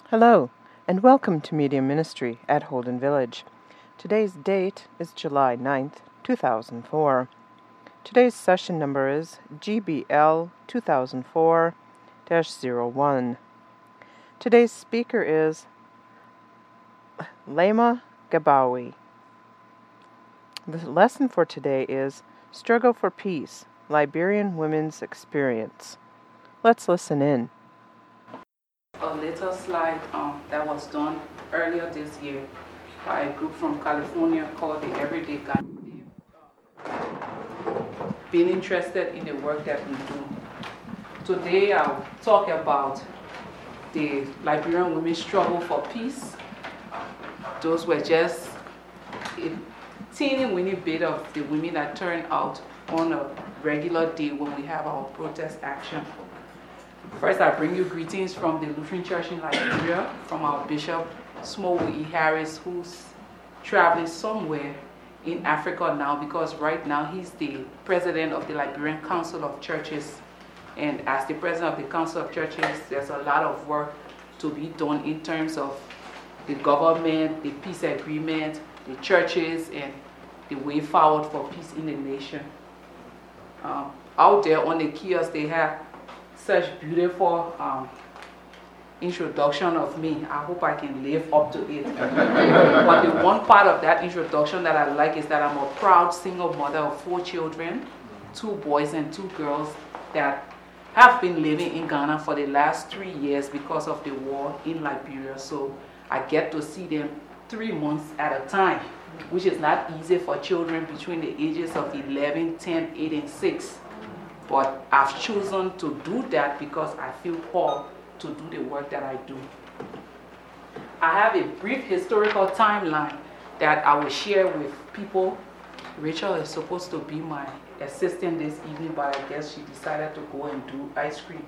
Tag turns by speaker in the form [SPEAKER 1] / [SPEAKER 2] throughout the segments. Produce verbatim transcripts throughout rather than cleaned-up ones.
[SPEAKER 1] Hello, and welcome to Media Ministry at Holden Village. Today's date is July ninth, two thousand four. Today's session number is G B L two thousand four dash zero one. Today's speaker is Lema Gabawi. The lesson for today is Struggle for Peace, Liberian Women's Experience. Let's listen in.
[SPEAKER 2] A little slide um, that was done earlier this year by a group from California called the Everyday Guy. Being interested in the work that we do. Today I'll talk about the Liberian women's struggle for peace. Those were just a teeny weeny bit of the women that turn out on a regular day when we have our protest action. First, I bring you greetings from the Lutheran Church in Liberia, from our Bishop, Smowu E. Harris, who's traveling somewhere in Africa now because right now he's the president of the Liberian Council of Churches. And as the president of the Council of Churches, there's a lot of work to be done in terms of the government, the peace agreement, the churches, and the way forward for peace in the nation. Um, out there on the kiosk, they have such beautiful um, introduction of me. I hope I can live up to it. But the one part of that introduction that I like is that I'm a proud single mother of four children, two boys and two girls that have been living in Ghana for the last three years because of the war in Liberia. So I get to see them three months at a time, which is not easy for children between the ages of eleven, ten, eight, and six. But I've chosen to do that because I feel called to do the work that I do. I have a brief historical timeline that I will share with people. Rachel is supposed to be my assistant this evening, but I guess she decided to go and do ice cream.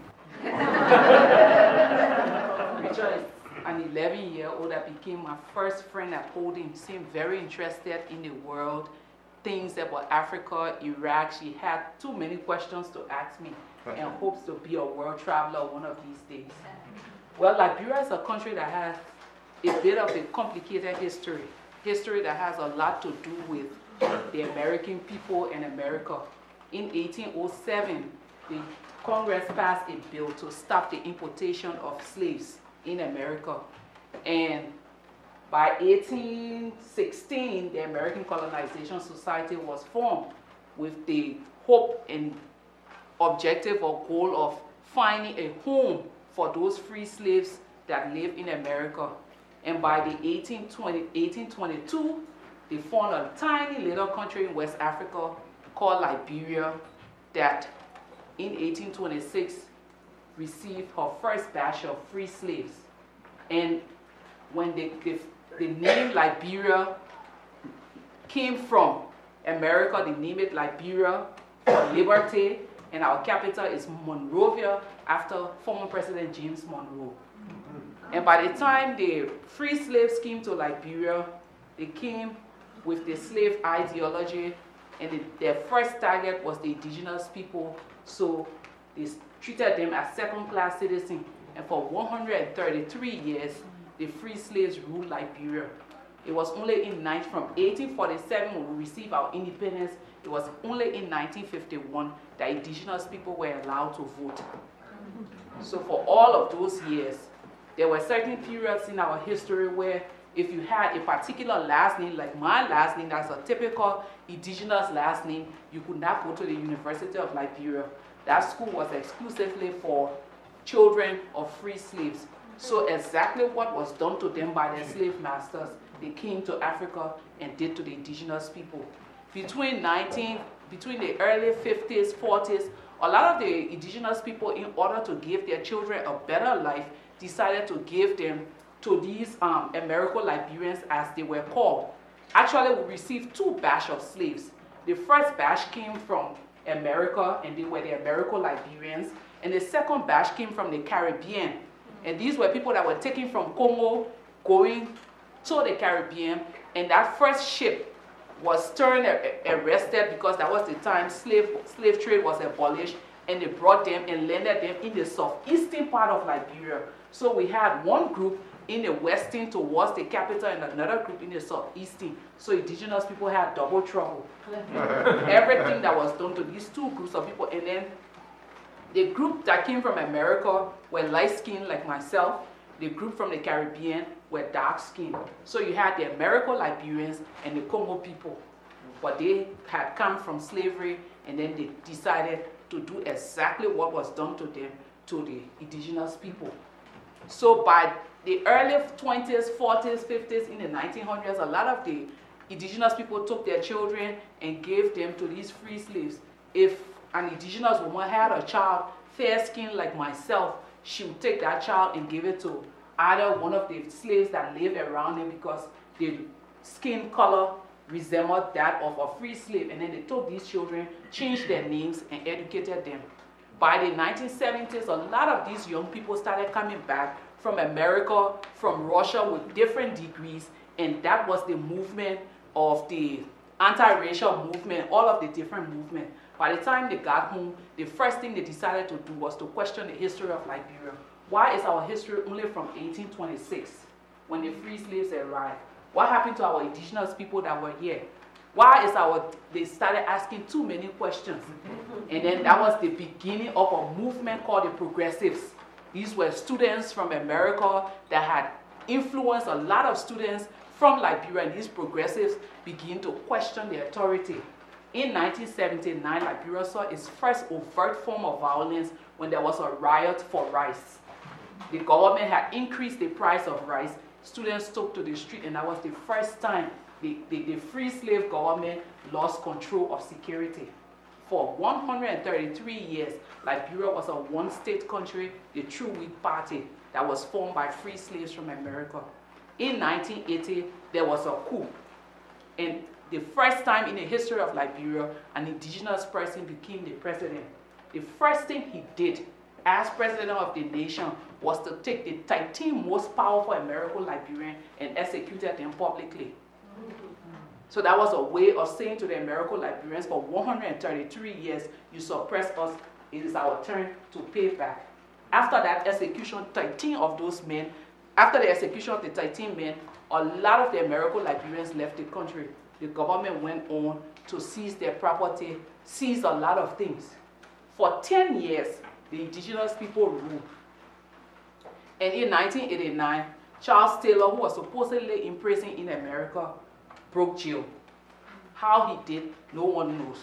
[SPEAKER 2] Rachel is an eleven-year-old that became my first friend at Holden. Seemed very interested in the world, things about Africa, Iraq. She had too many questions to ask me and hopes to be a world traveler one of these days. Well, Liberia is a country that has a bit of a complicated history, history that has a lot to do with the American people and America. In eighteen oh seven, the Congress passed a bill to stop the importation of slaves in America. And by eighteen sixteen, the American Colonization Society was formed with the hope and objective or goal of finding a home for those free slaves that live in America. And by the eighteen twenty, eighteen twenty-two, they formed a tiny little country in West Africa called Liberia that in eighteen twenty-six received her first batch of free slaves. And when they, they the name Liberia came from America, they named it Liberia for liberty, and our capital is Monrovia after former President James Monroe. And by the time the free slaves came to Liberia, they came with the slave ideology, and the, their first target was the indigenous people, so they treated them as second-class citizens, and for one hundred thirty-three years, the free slaves ruled Liberia. It was only in from eighteen forty-seven when we received our independence, it was only in nineteen fifty-one that indigenous people were allowed to vote. So for all of those years, there were certain periods in our history where if you had a particular last name, like my last name, that's a typical indigenous last name, you could not go to the University of Liberia. That school was exclusively for children of free slaves. So exactly what was done to them by their slave masters, they came to Africa and did to the indigenous people. Between nineteen, between the early fifties, forties, a lot of the indigenous people, in order to give their children a better life, decided to give them to these um, Americo-Liberians, as they were called. Actually, we received two batch of slaves. The first batch came from America, and they were the Americo-Liberians, and the second batch came from the Caribbean. And these were people that were taken from Congo, going to the Caribbean, and that first ship was turned arrested because that was the time slave, slave trade was abolished, and they brought them and landed them in the southeastern part of Liberia. So we had one group in the western towards the capital and another group in the southeastern. So indigenous people had double trouble. Everything that was done to these two groups of people. And then the group that came from America were light-skinned like myself. The group from the Caribbean were dark-skinned. So you had the American Liberians and the Congo people. But they had come from slavery, and then they decided to do exactly what was done to them, to the indigenous people. So by the early twenties, forties, fifties, in the nineteen hundreds, a lot of the indigenous people took their children and gave them to these free slaves. If an indigenous woman had a child, fair-skinned like myself, she would take that child and give it to either one of the slaves that lived around them because the skin color resembled that of a free slave. And then they took these children, changed their names, and educated them. By the nineteen seventies, a lot of these young people started coming back from America, from Russia with different degrees, and that was the movement of the anti-racial movement, all of the different movements. By the time they got home, the first thing they decided to do was to question the history of Liberia. Why is our history only from eighteen twenty-six, when the free slaves arrived? What happened to our indigenous people that were here? Why is our, they started asking too many questions. And then that was the beginning of a movement called the Progressives. These were students from America that had influenced a lot of students from Liberia, and these progressives began to question the authority. In nineteen seventy-nine, Liberia saw its first overt form of violence when there was a riot for rice. The government had increased the price of rice. Students took to the street, and that was the first time the, the, the free slave government lost control of security. For one hundred thirty-three years, Liberia was a one-state country, the True Wheat Party, that was formed by free slaves from America. In nineteen eighty, there was a coup. And the first time in the history of Liberia, an indigenous person became the president. The first thing he did as president of the nation was to take the thirteen most powerful American Liberians and executed them publicly. So that was a way of saying to the American Liberians, for one hundred thirty-three years, you suppressed us, it is our turn to pay back. After that execution, thirteen of those men, after the execution of the thirteen men, a lot of the American Liberians left the country. The government went on to seize their property, seize a lot of things. For ten years, the indigenous people ruled. And in nineteen eighty-nine, Charles Taylor, who was supposedly in prison in America, broke jail. How he did, no one knows.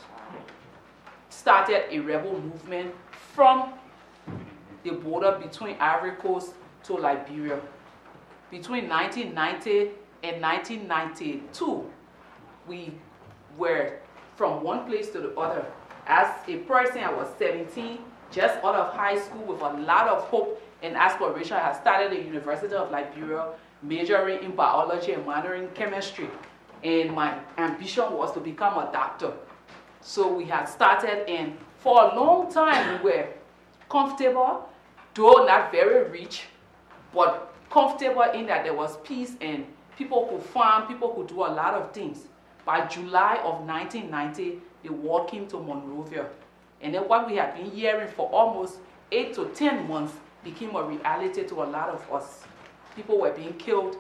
[SPEAKER 2] Started a rebel movement from the border between Ivory Coast to Liberia. Between nineteen ninety and nineteen ninety-two, we were from one place to the other. As a person, I was seventeen, just out of high school with a lot of hope and aspiration. I had started at the University of Liberia, majoring in biology and minoring in chemistry. And my ambition was to become a doctor. So we had started, and for a long time we were comfortable, though not very rich, but comfortable in that there was peace and people could farm, people could do a lot of things. By July of nineteen ninety, the war came to Monrovia. And then what we had been hearing for almost eight to ten months became a reality to a lot of us. People were being killed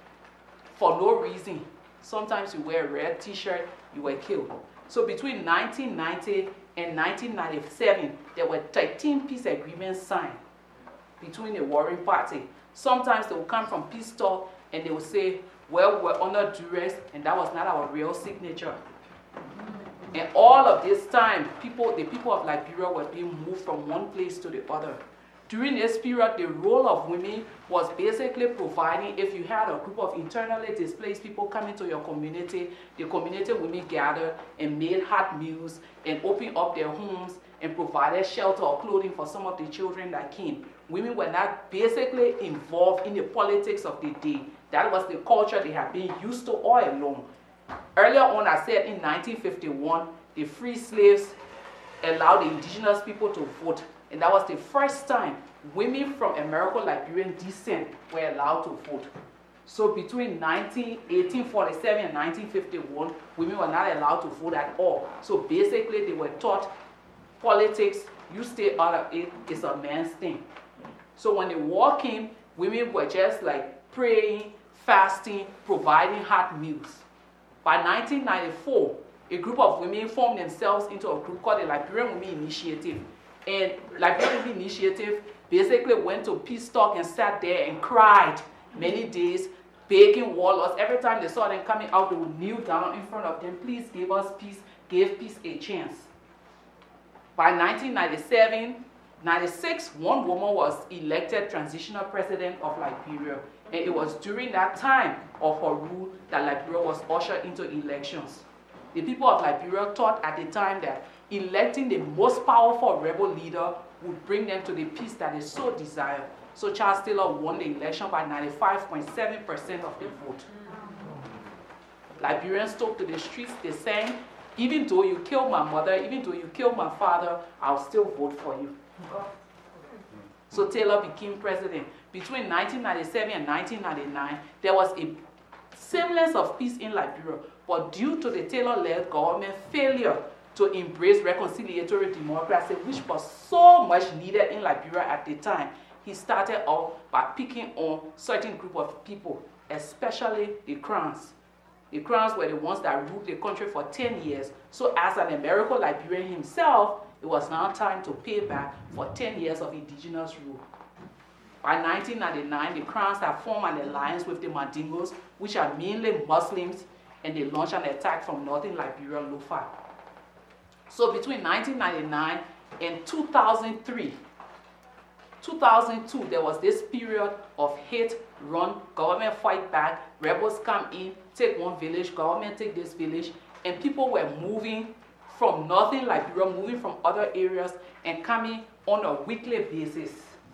[SPEAKER 2] for no reason. Sometimes you wear a red t-shirt, you were killed. So between nineteen ninety and nineteen ninety-seven, there were thirteen peace agreements signed between the warring party. Sometimes they would come from peace talk and they would say, well, we're under duress, and that was not our real signature. And all of this time, people, the people of Liberia were being moved from one place to the other. During this period, the role of women was basically providing, if you had a group of internally displaced people coming to your community, the community women gathered and made hot meals and opened up their homes and provided shelter or clothing for some of the children that came. Women were not basically involved in the politics of the day. That was the culture they had been used to all along. Earlier on, I said in nineteen fifty-one, the free slaves allowed the indigenous people to vote. And that was the first time women from American Liberian descent were allowed to vote. So between eighteen forty-seven and nineteen fifty-one, women were not allowed to vote at all. So basically, they were taught politics You stay out of it, it's a man's thing. So when the war came, women were just like praying, fasting, providing hot meals. By nineteen ninety-four, a group of women formed themselves into a group called the Liberian Women Initiative. And Liberian Women Initiative basically went to peace talk and sat there and cried many days, begging warlords. Every time they saw them coming out, they would kneel down in front of them. Please give us peace, give peace a chance. By nineteen ninety-seven, ninety-six, one woman was elected transitional president of Liberia. And it was during that time of her rule that Liberia was ushered into elections. The people of Liberia thought at the time that electing the most powerful rebel leader would bring them to the peace that they so desired. So Charles Taylor won the election by ninety-five point seven percent of the vote. Liberians took to the streets, they sang, even though you killed my mother, even though you killed my father, I'll still vote for you. So Taylor became president. Between nineteen ninety-seven and nineteen ninety-nine, there was a semblance of peace in Liberia, but due to the Taylor-led government failure to embrace reconciliatory democracy, which was so much needed in Liberia at the time, he started out by picking on certain group of people, especially the Crowns. The Crowns were the ones that ruled the country for ten years. So as an American Liberian himself, it was now time to pay back for ten years of indigenous rule. By nineteen ninety-nine, the Crowns had formed an alliance with the Mandingos, which are mainly Muslims, and they launched an attack from northern Liberia, Lofa. So between nineteen ninety-nine and two thousand three, two thousand two, there was this period of hate, run, government fight back, rebels come in, take one village, government take this village, and people were moving from northern Liberia, moving from other areas, and coming on a weekly basis.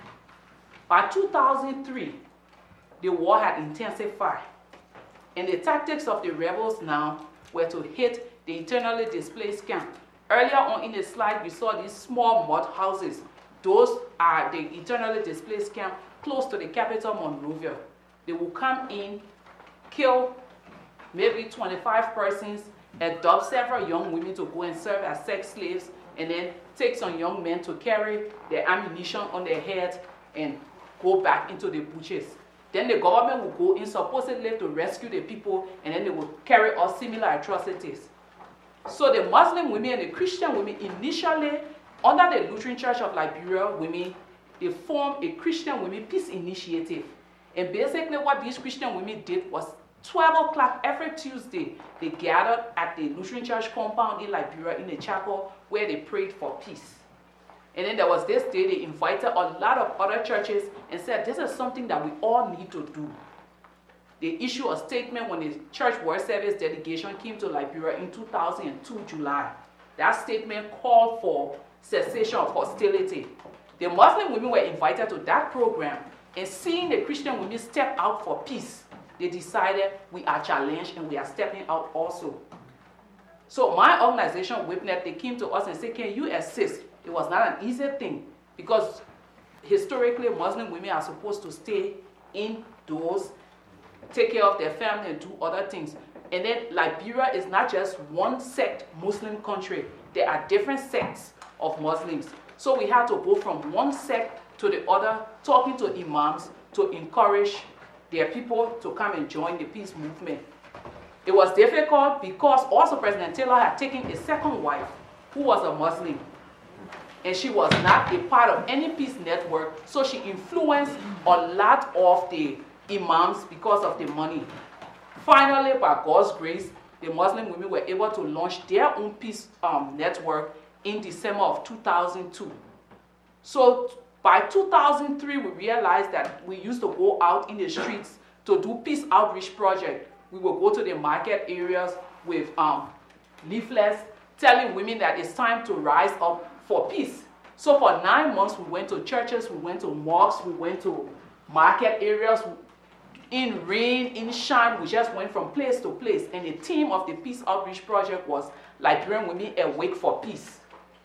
[SPEAKER 2] By two thousand three, the war had intensified, and the tactics of the rebels now were to hit the internally displaced camp. Earlier on in the slide, we saw these small mud houses. Those are the internally displaced camp close to the capital, Monrovia. They will come in, kill maybe twenty-five persons, adopt several young women to go and serve as sex slaves, and then take some young men to carry their ammunition on their heads and go back into the bushes. Then the government will go in supposedly to rescue the people, and then they will carry out similar atrocities. So the Muslim women and the Christian women initially, under the Lutheran Church of Liberia women, they formed a Christian Women Peace Initiative. And basically what these Christian women did was twelve o'clock every Tuesday, they gathered at the Lutheran Church compound in Liberia in a chapel where they prayed for peace. And then there was this day they invited a lot of other churches and said, this is something that we all need to do. They issued a statement when the church world service delegation came to Liberia in two thousand two, July. That statement called for cessation of hostility. The Muslim women were invited to that program, and seeing the Christian women step out for peace, they decided we are challenged and we are stepping out also. So my organization, WIPNET, they came to us and said, can you assist? It was not an easy thing because historically Muslim women are supposed to stay indoors, take care of their family and do other things. And then Liberia is not just one sect Muslim country. There are different sects of Muslims. So we had to go from one sect to the other, talking to imams to encourage their people to come and join the peace movement. It was difficult because also President Taylor had taken a second wife who was a Muslim. And she was not a part of any peace network, so she influenced a lot of the imams because of the money. Finally, by God's grace, the Muslim women were able to launch their own peace um, network in December of two thousand two. So by two thousand three, we realized that we used to go out in the streets to do peace outreach project. We would go to the market areas with um, leaflets telling women that it's time to rise up for peace. So for nine months, we went to churches, we went to mosques, we went to market areas. In rain, in shine, we just went from place to place. And the theme of the Peace Outreach Project was Liberian Women Awake for Peace.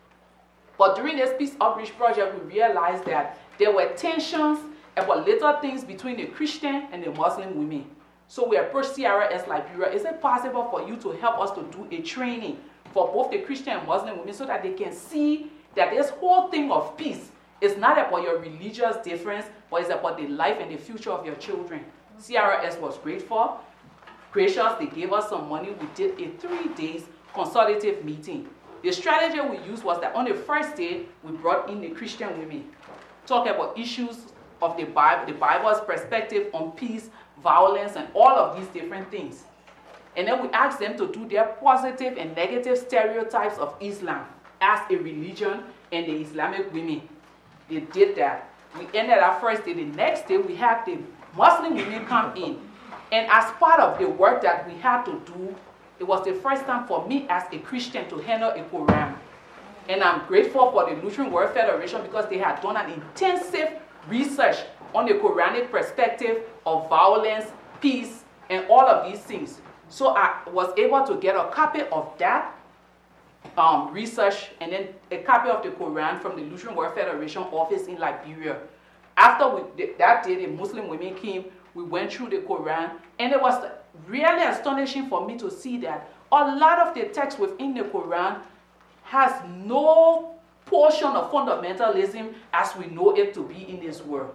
[SPEAKER 2] But during this Peace Outreach Project, we realized that there were tensions about little things between the Christian and the Muslim women. So we approached C R S Liberia. Is it possible for you to help us to do a training for both the Christian and Muslim women so that they can see that this whole thing of peace is not about your religious difference, but it's about the life and the future of your children. C R S was grateful, gracious. They gave us some money. We did a three days consultative meeting. The strategy we used was that on the first day, we brought in the Christian women, talk about issues of the Bible, the Bible's perspective on peace, violence, and all of these different things. And then we asked them to do their positive and negative stereotypes of Islam as a religion and the Islamic women. They did that. We ended our first day. The next day, we had the Muslim women come in. And as part of the work that we had to do, it was the first time for me as a Christian to handle a Quran. And I'm grateful for the Lutheran World Federation because they had done an intensive research on the Quranic perspective of violence, peace, and all of these things. So I was able to get a copy of that um, research and then a copy of the Quran from the Lutheran World Federation office in Liberia. After we, that day, the Muslim women came, we went through the Quran, and it was really astonishing for me to see that a lot of the text within the Quran has no portion of fundamentalism as we know it to be in this world.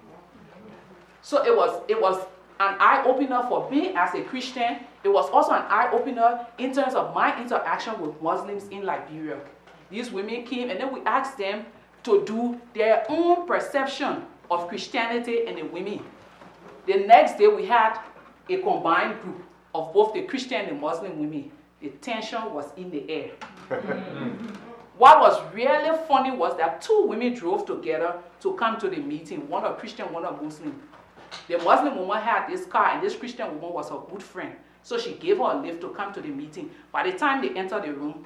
[SPEAKER 2] So it was, it was an eye-opener for me as a Christian. It was also an eye-opener in terms of my interaction with Muslims in Liberia. These women came, and then we asked them to do their own perception of Christianity and the women. The next day, we had a combined group of both the Christian and the Muslim women. The tension was in the air. What was really funny was that two women drove together to come to the meeting, one a Christian, one a Muslim. The Muslim woman had this car, and this Christian woman was her good friend. So she gave her a lift to come to the meeting. By the time they entered the room,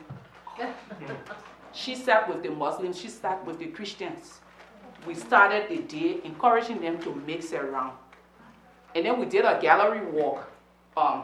[SPEAKER 2] she sat with the Muslims, she sat with the Christians. We started the day encouraging them to mix around. And then we did a gallery walk, um,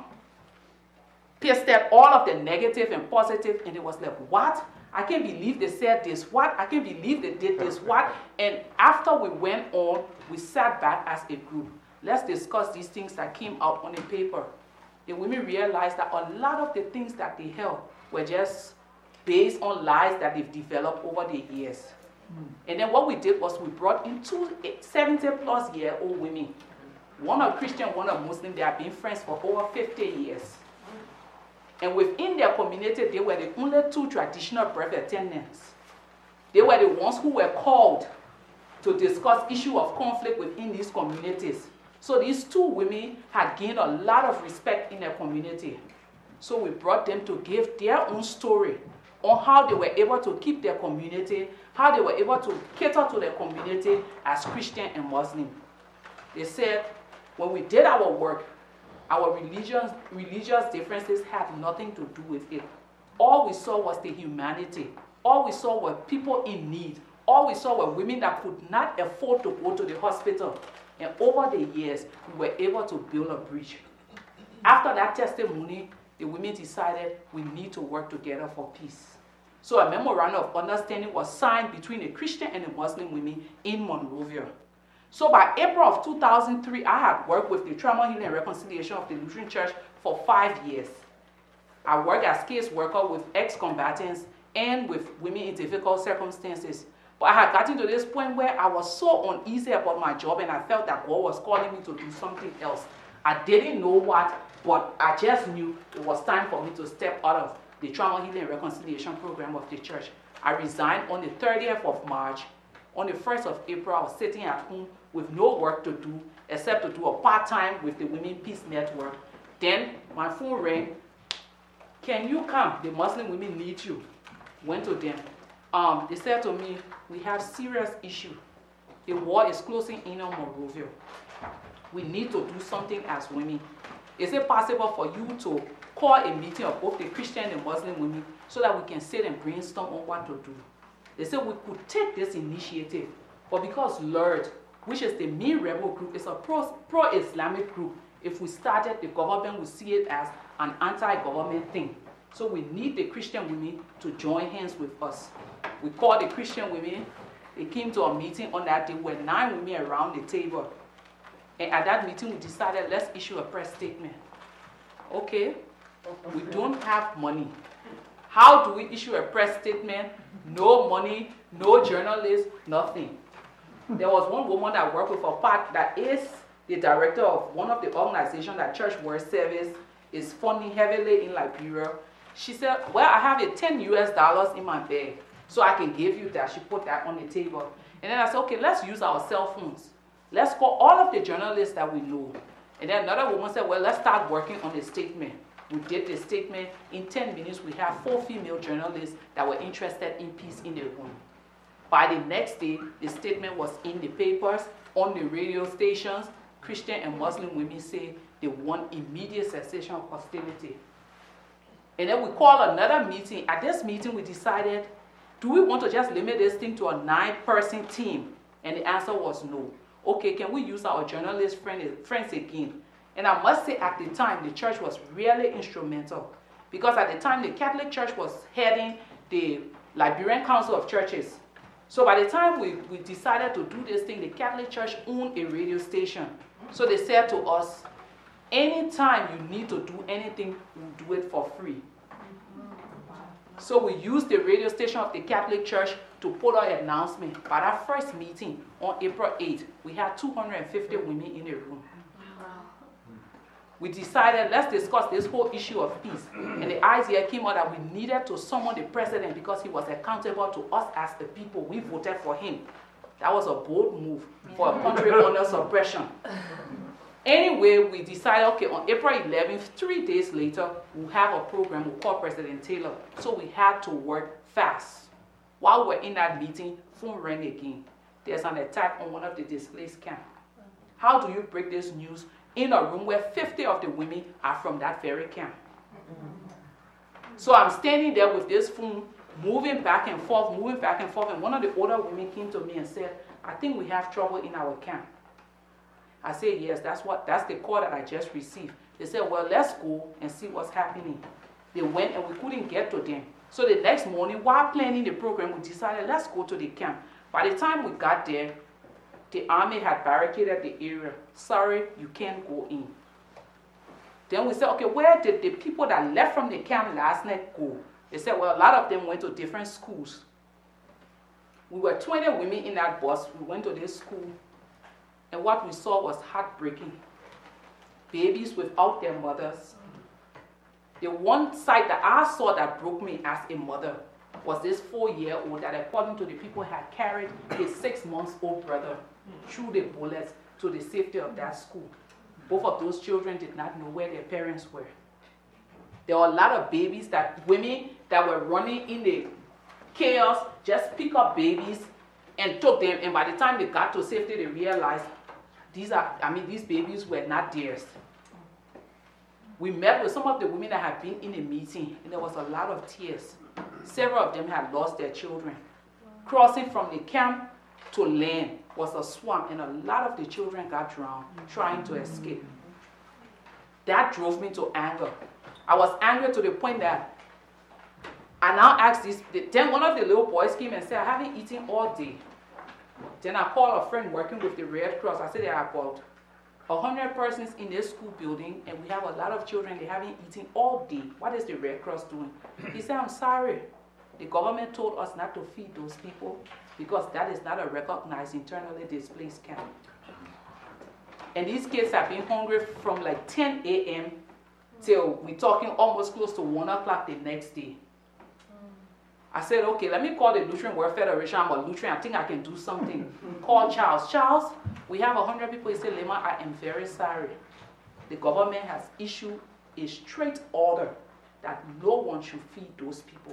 [SPEAKER 2] pasted all of the negative and positive, and it was like, what? I can't believe they said this. What? I can't believe they did this. What? And after we went on, we sat back as a group. Let's discuss these things that came out on the paper. The women realized that a lot of the things that they held were just based on lies that they've developed over the years. Mm. And then what we did was we brought in two seventy plus year old women. One a Christian, one a Muslim. They have been friends for over fifty years. And within their community, they were the only two traditional birth attendants. They were the ones who were called to discuss issue of conflict within these communities. So these two women had gained a lot of respect in their community. So we brought them to give their own story on how they were able to keep their community, how they were able to cater to their community as Christian and Muslim. They said, when we did our work, our religious, religious differences had nothing to do with it. All we saw was the humanity. All we saw were people in need. All we saw were women that could not afford to go to the hospital. And over the years, we were able to build a bridge. After that testimony, the women decided we need to work together for peace. So a memorandum of understanding was signed between the Christian and the Muslim women in Monrovia. So by April of two thousand three, I had worked with the Trauma Healing and Reconciliation of the Lutheran Church for five years. I worked as case worker with ex-combatants and with women in difficult circumstances. But I had gotten to this point where I was so uneasy about my job, and I felt that God was calling me to do something else. I didn't know what, but I just knew it was time for me to step out of the Trauma Healing and Reconciliation program of the church. I resigned on the thirtieth of March. On the first of April, I was sitting at home with no work to do except to do a part-time with the Women Peace Network. Then my phone rang. Can you come? The Muslim women need you. Went to them. Um, they said to me, we have serious issue. The war is closing in on Monrovia. We need to do something as women. Is it possible for you to call a meeting of both the Christian and Muslim women so that we can sit and brainstorm on what to do? They said we could take this initiative, but because L E R D, which is the main rebel group, is a pro, pro-Islamic group, if we started, the government would see it as an anti-government thing. So we need the Christian women to join hands with us. We called the Christian women. They came to a meeting on that day. There were nine women around the table. And at that meeting, we decided, let's issue a press statement. Okay, we don't have money. How do we issue a press statement? No money, no journalists, nothing. There was one woman that worked with a part that is the director of one of the organizations that Church World Service is funding heavily in Liberia. She said, well, I have a ten U S dollars in my bag, so I can give you that. She put that on the table. And then I said, okay, let's use our cell phones. Let's call all of the journalists that we know. And then another woman said, well, let's start working on the statement. We did the statement. In ten minutes, we have four female journalists that were interested in peace in the room. By the next day, the statement was in the papers, on the radio stations. Christian and Muslim women say they want immediate cessation of hostility. And then we called another meeting. At this meeting, we decided, do we want to just limit this thing to a nine-person team? And the answer was no. Okay, can we use our journalist friend, friends again? And I must say, at the time, the church was really instrumental. Because at the time, the Catholic Church was heading the Liberian Council of Churches. So by the time we, we decided to do this thing, the Catholic Church owned a radio station. So they said to us, anytime you need to do anything, we'll do it for free. So we used the radio station of the Catholic Church to put out an announcement. By that first meeting on April eighth, we had two hundred fifty women in the room. We decided, let's discuss this whole issue of peace. And the idea came out that we needed to summon the president because he was accountable to us as the people. We voted for him. That was a bold move for a country under suppression. Anyway, we decided, okay, on April eleventh, three days later, we'll have a program. We'll call President Taylor. So we had to work fast. While we're in that meeting, phone rang again. There's an attack on one of the displaced camps. How do you break this news in a room where fifty of the women are from that very camp? So I'm standing there with this phone, moving back and forth, moving back and forth, and one of the older women came to me and said, I think we have trouble in our camp. I said, yes, that's what that's the call that I just received. They said, well, let's go and see what's happening. They went and we couldn't get to them. So the next morning, while planning the program, we decided, let's go to the camp. By the time we got there, the army had barricaded the area. Sorry, you can't go in. Then we said, okay, where did the people that left from the camp last night go? They said, well, a lot of them went to different schools. We were twenty women in that bus. We went to this school. And what we saw was heartbreaking. Babies without their mothers. The one sight that I saw that broke me as a mother was this four-year-old that, according to the people, had carried his six-month-old brother through the bullets to the safety of that school. Both of those children did not know where their parents were. There were a lot of babies that, women that were running in the chaos, just pick up babies and took them, and by the time they got to safety, they realized these are, I mean, these babies were not theirs. We met with some of the women that had been in a meeting, and there was a lot of tears. Several of them had lost their children. Crossing from the camp to land was a swamp, and a lot of the children got drowned trying to escape. That drove me to anger. I was angry to the point that I now asked this. Then one of the little boys came and said, I haven't eaten all day. Then I called a friend working with the Red Cross. I said, there are about one hundred persons in this school building, and we have a lot of children. They haven't eaten all day. What is the Red Cross doing? He said, I'm sorry. The government told us not to feed those people because that is not a recognized internally displaced camp. And these kids have been hungry from like ten a m till we're talking almost close to one o'clock the next day. I said, okay, let me call the Lutheran World Federation. I'm a Lutheran. I think I can do something. Call Charles. Charles, we have one hundred people. He said, Lema, I am very sorry. The government has issued a straight order that no one should feed those people.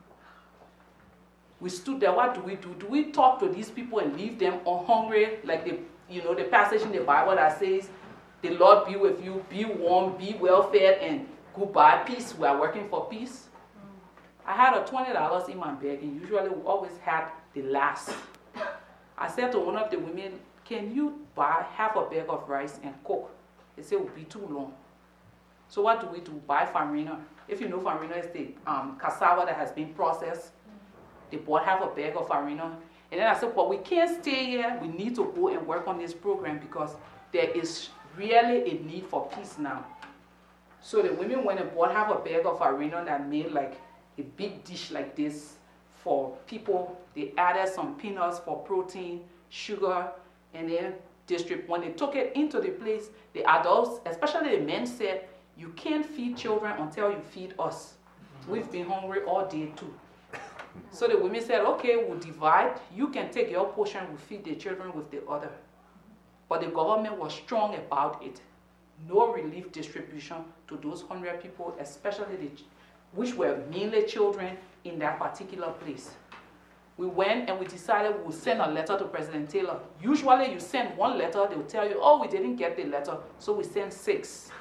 [SPEAKER 2] We stood there. What do we do? Do we talk to these people and leave them hungry? Like the, you know, the passage in the Bible that says, the Lord be with you, be warm, be well fed, and goodbye, peace. We are working for peace. I had a twenty dollars in my bag, and usually we always had the last. I said to one of the women, can you buy half a bag of rice and cook? They said it would be too long. So what do we do? Buy farina. If you know farina is the um, cassava that has been processed. They bought half a bag of farina. And then I said, well, we can't stay here. We need to go and work on this program because there is really a need for peace now. So the women went and bought half a bag of farina that made like a big dish like this for people. They added some peanuts for protein, sugar, and then distribute. When they took it into the place, the adults, especially the men, said, you can't feed children until you feed us. We've been hungry all day too. So the women said, okay, we'll divide. You can take your portion, we'll feed the children with the other. But the government was strong about it. No relief distribution to those hundred people, especially the, which were mainly children in that particular place. We went and we decided we would send a letter to President Taylor. Usually you send one letter, they'll tell you, oh, we didn't get the letter, so we sent six.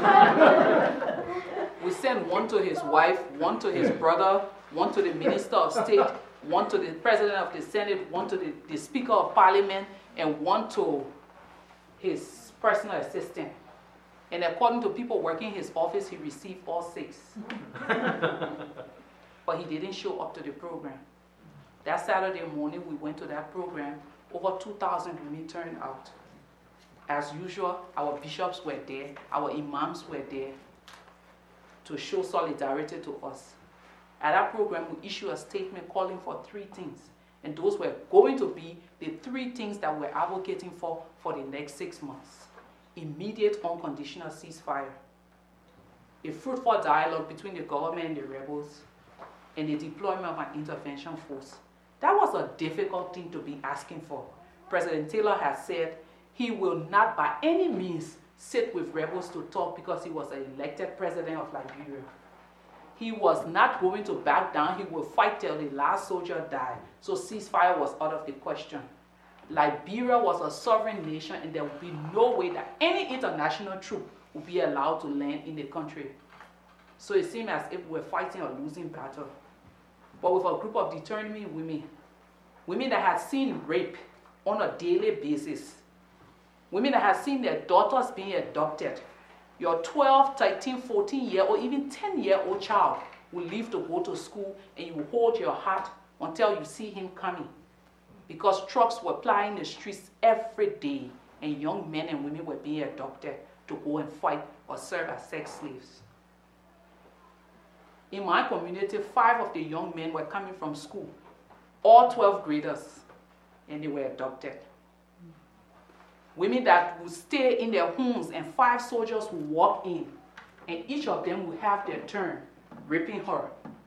[SPEAKER 2] We sent one to his wife, one to his brother, one to the Minister of State, one to the President of the Senate, one to the, the Speaker of Parliament, and one to his personal assistant. And according to people working in his office, he received all six. But he didn't show up to the program. That Saturday morning, we went to that program. Over two thousand women turned out. As usual, our bishops were there, our imams were there to show solidarity to us. At that program, we issued a statement calling for three things. And those were going to be the three things that we're advocating for for the next six months. Immediate unconditional ceasefire, a fruitful dialogue between the government and the rebels, and the deployment of an intervention force. That was a difficult thing to be asking for. President Taylor has said he will not by any means sit with rebels to talk because he was an elected president of Liberia. He was not going to back down. He will fight till the last soldier died. So ceasefire was out of the question. Liberia was a sovereign nation, and there would be no way that any international troop would be allowed to land in the country. So it seemed as if we were fighting a losing battle. But with a group of determined women, women that had seen rape on a daily basis, women that had seen their daughters being adopted. Your twelve, thirteen, fourteen year or even ten year old child will leave to go to school, and you hold your heart until you see him coming. Because trucks were plying the streets every day, and young men and women were being adopted to go and fight or serve as sex slaves. In my community, five of the young men were coming from school, all twelfth graders, and they were adopted. Women that would stay in their homes, and five soldiers would walk in, and each of them would have their turn, raping her.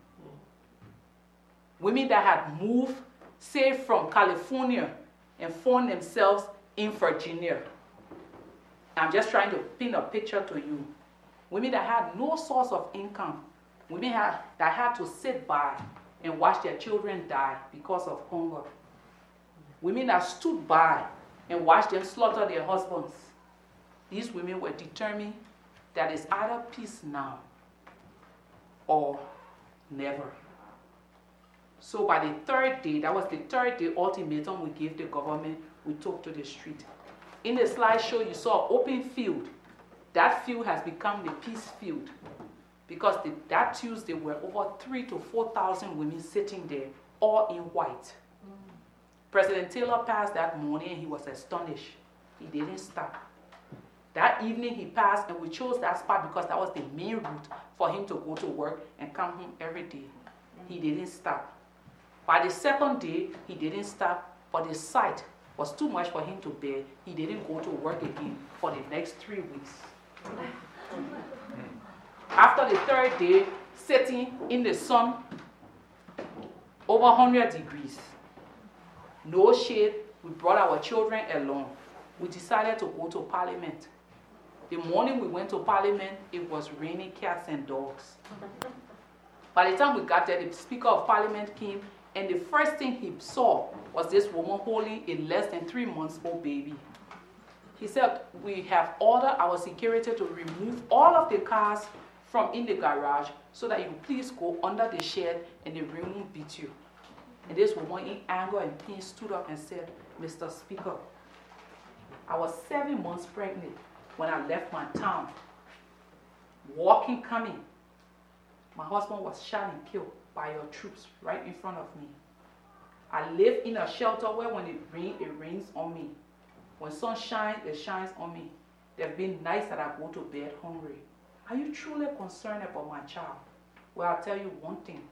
[SPEAKER 2] Women that had moved, say, from California and found themselves in Virginia. I'm just trying to paint a picture to you. Women that had no source of income. Women had, that had to sit by and watch their children die because of hunger. Women that stood by and watched them slaughter their husbands. These women were determined that it's either peace now or never. So by the third day, that was the third day ultimatum we gave the government, we took to the street. In the slideshow, you saw an open field. That field has become the peace field. Because the, that Tuesday, were over three to four thousand women sitting there, all in white. Mm. President Taylor passed that morning, and he was astonished. He didn't stop. That evening, he passed, and we chose that spot because that was the main route for him to go to work and come home every day. Mm. He didn't stop. By the second day, he didn't stop, but the sight was too much for him to bear. He didn't go to work again for the next three weeks. After the third day, sitting in the sun, over one hundred degrees, no shade, we brought our children along. We decided to go to Parliament. The morning we went to Parliament, it was raining cats and dogs. By the time we got there, the Speaker of Parliament came, and the first thing he saw was this woman holding a less than three months old baby. He said, we have ordered our security to remove all of the cars from in the garage so that you please go under the shed and the rain won't beat you. And this woman in anger and pain stood up and said, Mister Speaker, I was seven months pregnant when I left my town, walking, coming. My husband was shot and killed by your troops right in front of me. I live in a shelter where when it rains, it rains on me. When sun shines, it shines on me. There have been nights that I go to bed hungry. Are you truly concerned about my child? Well, I'll tell you one thing.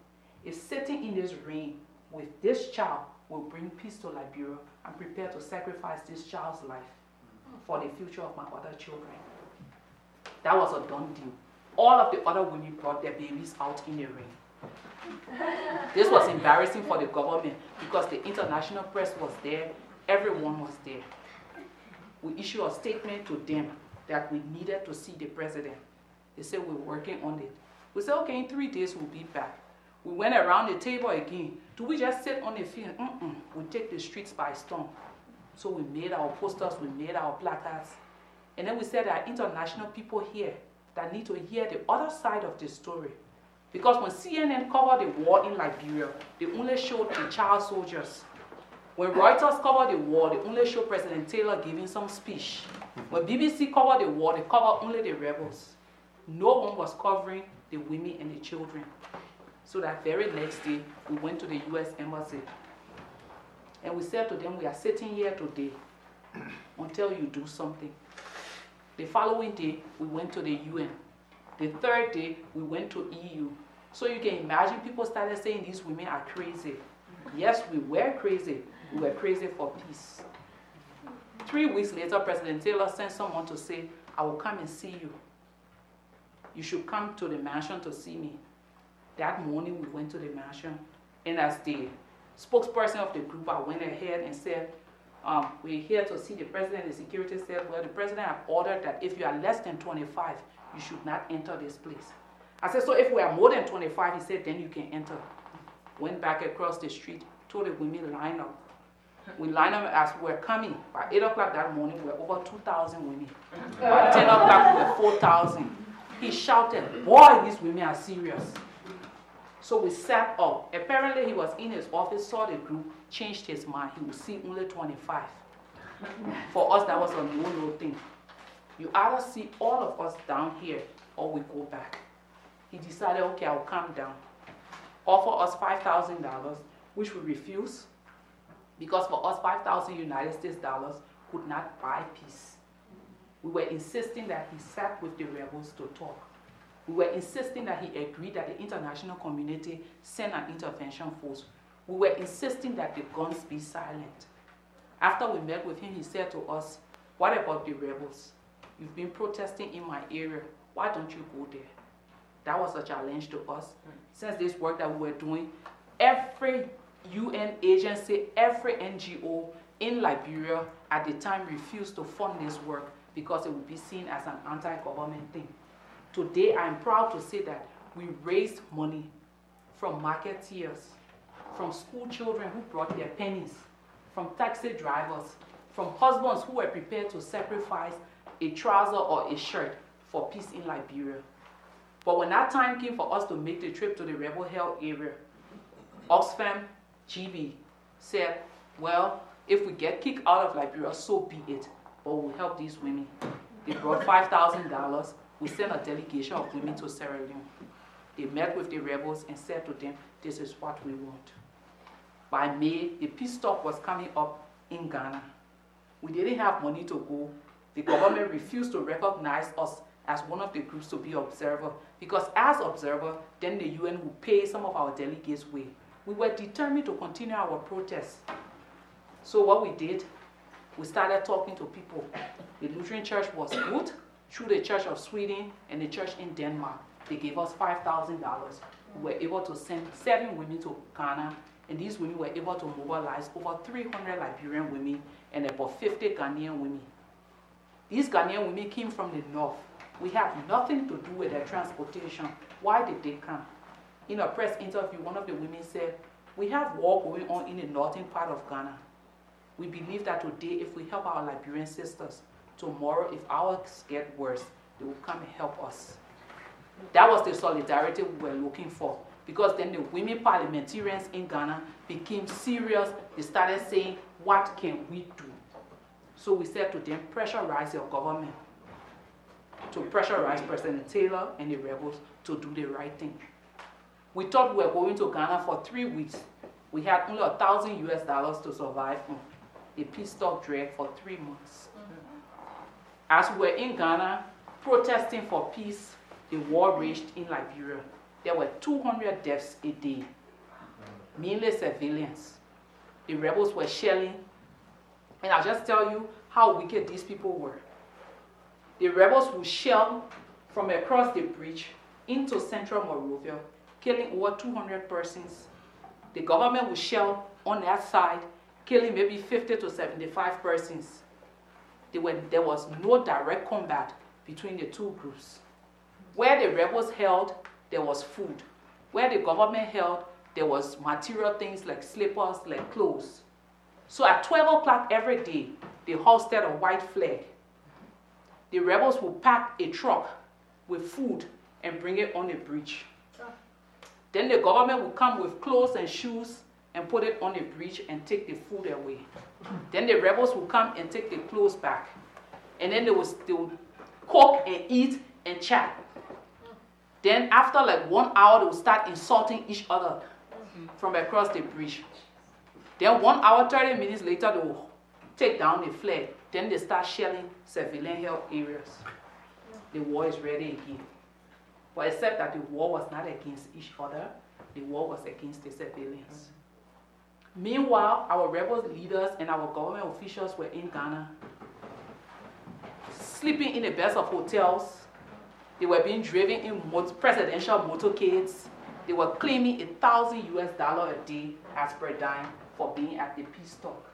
[SPEAKER 2] if sitting in this ring with this child will bring peace to Liberia, I'm prepared to sacrifice this child's life for the future of my other children. That was a done deal. All of the other women brought their babies out in the ring. This was embarrassing for the government because the international press was there, everyone was there. We issued a statement to them that we needed to see the president. They said we're working on it. We said, okay, in three days we'll be back. We went around the table again. Do we just sit on the field? Mm-mm. We take the streets by storm. So we made our posters, we made our placards. And then we said there are international people here that need to hear the other side of the story. Because when C N N covered the war in Liberia, they only showed the child soldiers. When Reuters covered the war, they only showed President Taylor giving some speech. When B B C covered the war, they covered only the rebels. No one was covering the women and the children. So that very next day, we went to the U S Embassy. And we said to them, we are sitting here today until you do something. The following day, we went to the U N. The third day, we went to E U. So you can imagine people started saying these women are crazy. Yes, we were crazy. We were crazy for peace. Three weeks later, President Taylor sent someone to say, I will come and see you. You should come to the mansion to see me. That morning, we went to the mansion. And as the spokesperson of the group, I went ahead and said, um, we're here to see the president. The security said, well, the president have ordered that if you are less than twenty-five, you should not enter this place. I said, so if we are more than twenty-five, he said, then you can enter. Went back across the street, told the women line up. We lined up as we were coming. By eight o'clock that morning, we were over two thousand women. By ten o'clock, we were four thousand. He shouted, boy, these women are serious. So we sat up. Apparently, he was in his office, saw the group, changed his mind. He would see only twenty-five. For us, that was a no-no thing. You either see all of us down here, or we go back. He decided, okay, I'll come down. Offer us five thousand dollars, which we refused, because for us, five thousand United States dollars could not buy peace. We were insisting that he sat with the rebels to talk. We were insisting that he agreed that the international community send an intervention force. We were insisting that the guns be silent. After we met with him, he said to us, what about the rebels? You've been protesting in my area. Why don't you go there? That was a challenge to us. Since this work that we were doing, every U N agency, every N G O in Liberia at the time refused to fund this work because it would be seen as an anti-government thing. Today, I'm proud to say that we raised money from marketeers, from school children who brought their pennies, from taxi drivers, from husbands who were prepared to sacrifice a trouser or a shirt for peace in Liberia. But when that time came for us to make the trip to the rebel held area, Oxfam G B said, well, if we get kicked out of Liberia, so be it, but we'll help these women. They brought five thousand dollars. We sent a delegation of women to Sierra Leone. They met with the rebels and said to them, this is what we want. By May, the peace talk was coming up in Ghana. We didn't have money to go. The government refused to recognize us as one of the groups to be observer, because as observer, then the U N would pay some of our delegates' way. We were determined to continue our protests. So what we did, we started talking to people. The Lutheran Church was good. Through the Church of Sweden and the church in Denmark, they gave us five thousand dollars. We were able to send seven women to Ghana, and these women were able to mobilize over three hundred Liberian women and about fifty Ghanaian women. These Ghanaian women came from the north. We had nothing to do with their transportation. Why did they come? In a press interview, one of the women said, we have war going on in the northern part of Ghana. We believe that today, if we help our Liberian sisters, tomorrow, if ours get worse, they will come and help us. That was the solidarity we were looking for. Because then the women parliamentarians in Ghana became serious. They started saying, what can we do? So we said to them, pressurize your government. To pressurize President Taylor and the rebels to do the right thing. We thought we were going to Ghana for three weeks. We had only a thousand U S dollars to survive on. The peace talk dragged for three months. As we were in Ghana, protesting for peace, the war raged in Liberia. There were two hundred deaths a day. mainly civilians. The rebels were shelling. And I'll just tell you how wicked these people were. The rebels would shell from across the bridge into central Monrovia, killing over two hundred persons. The government would shell on that side, killing maybe fifty to seventy-five persons. They were, there was no direct combat between the two groups. Where the rebels held, there was food. Where the government held, there was material things like slippers, like clothes. So at twelve o'clock every day, they hoisted a white flag. The rebels would pack a truck with food and bring it on the bridge. Then the government would come with clothes and shoes and put it on the bridge and take the food away. Then the rebels would come and take the clothes back. And then they would, they would cook and eat and chat. Then after like one hour, they would start insulting each other from across the bridge. Then one hour, thirty minutes later, they will take down the flag. Then they start shelling civilian held areas. The war is ready again. But except that the war was not against each other, the war was against the civilians. Meanwhile, our rebel leaders and our government officials were in Ghana, sleeping in the best of hotels. They were being driven in presidential motorcades. They were claiming a thousand U S dollars a day as per dime for being at the peace talk.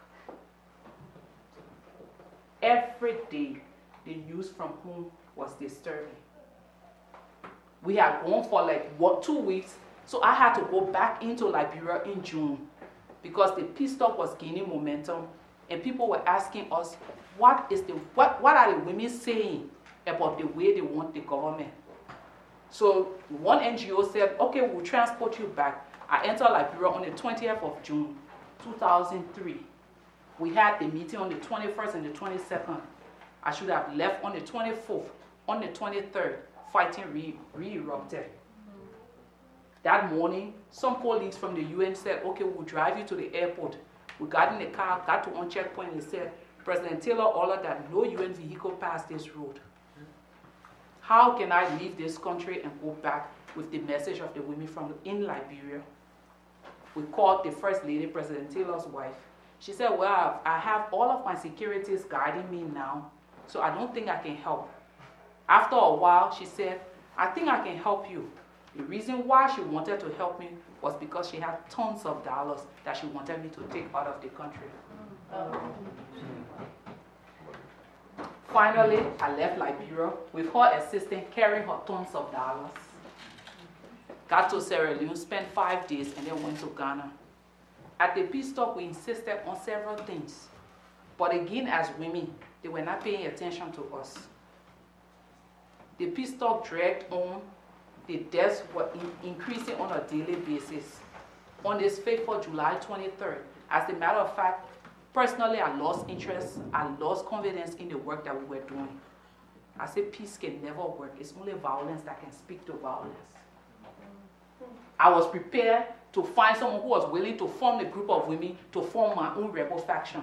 [SPEAKER 2] Every day, the news from home was disturbing. We had gone for like what, two weeks, so I had to go back into Liberia in June because the peace talk was gaining momentum, and people were asking us, what is the what, what are the women saying about the way they want the government? So one N G O said, okay, we'll transport you back. I entered Liberia on the twentieth of June, two thousand three. We had the meeting on the twenty-first and the twenty-second. I should have left on the twenty-fourth. On the twenty-third, fighting re- re-erupted. Mm-hmm. That morning, some colleagues from the U N said, okay, we'll drive you to the airport. We got in the car, got to one checkpoint, and they said, President Taylor ordered that no U N vehicle pass this road. Mm-hmm. How can I leave this country and go back with the message of the women from in Liberia? We called the First Lady, President Taylor's wife. She said, well, I have all of my securities guiding me now, so I don't think I can help. After a while, she said, I think I can help you. The reason why she wanted to help me was because she had tons of dollars that she wanted me to take out of the country. Mm-hmm. Finally, I left Liberia with her assistant carrying her tons of dollars. Got to Sierra Leone, spent five days, and then went to Ghana. At the peace talk, we insisted on several things. But again, as women, they were not paying attention to us. The peace talk dragged on. The deaths were in increasing on a daily basis. On this fateful July twenty-third, as a matter of fact, personally, I lost interest. I lost confidence in the work that we were doing. I said, peace can never work. It's only violence that can speak to violence. I was prepared to find someone who was willing to form a group of women to form my own rebel faction.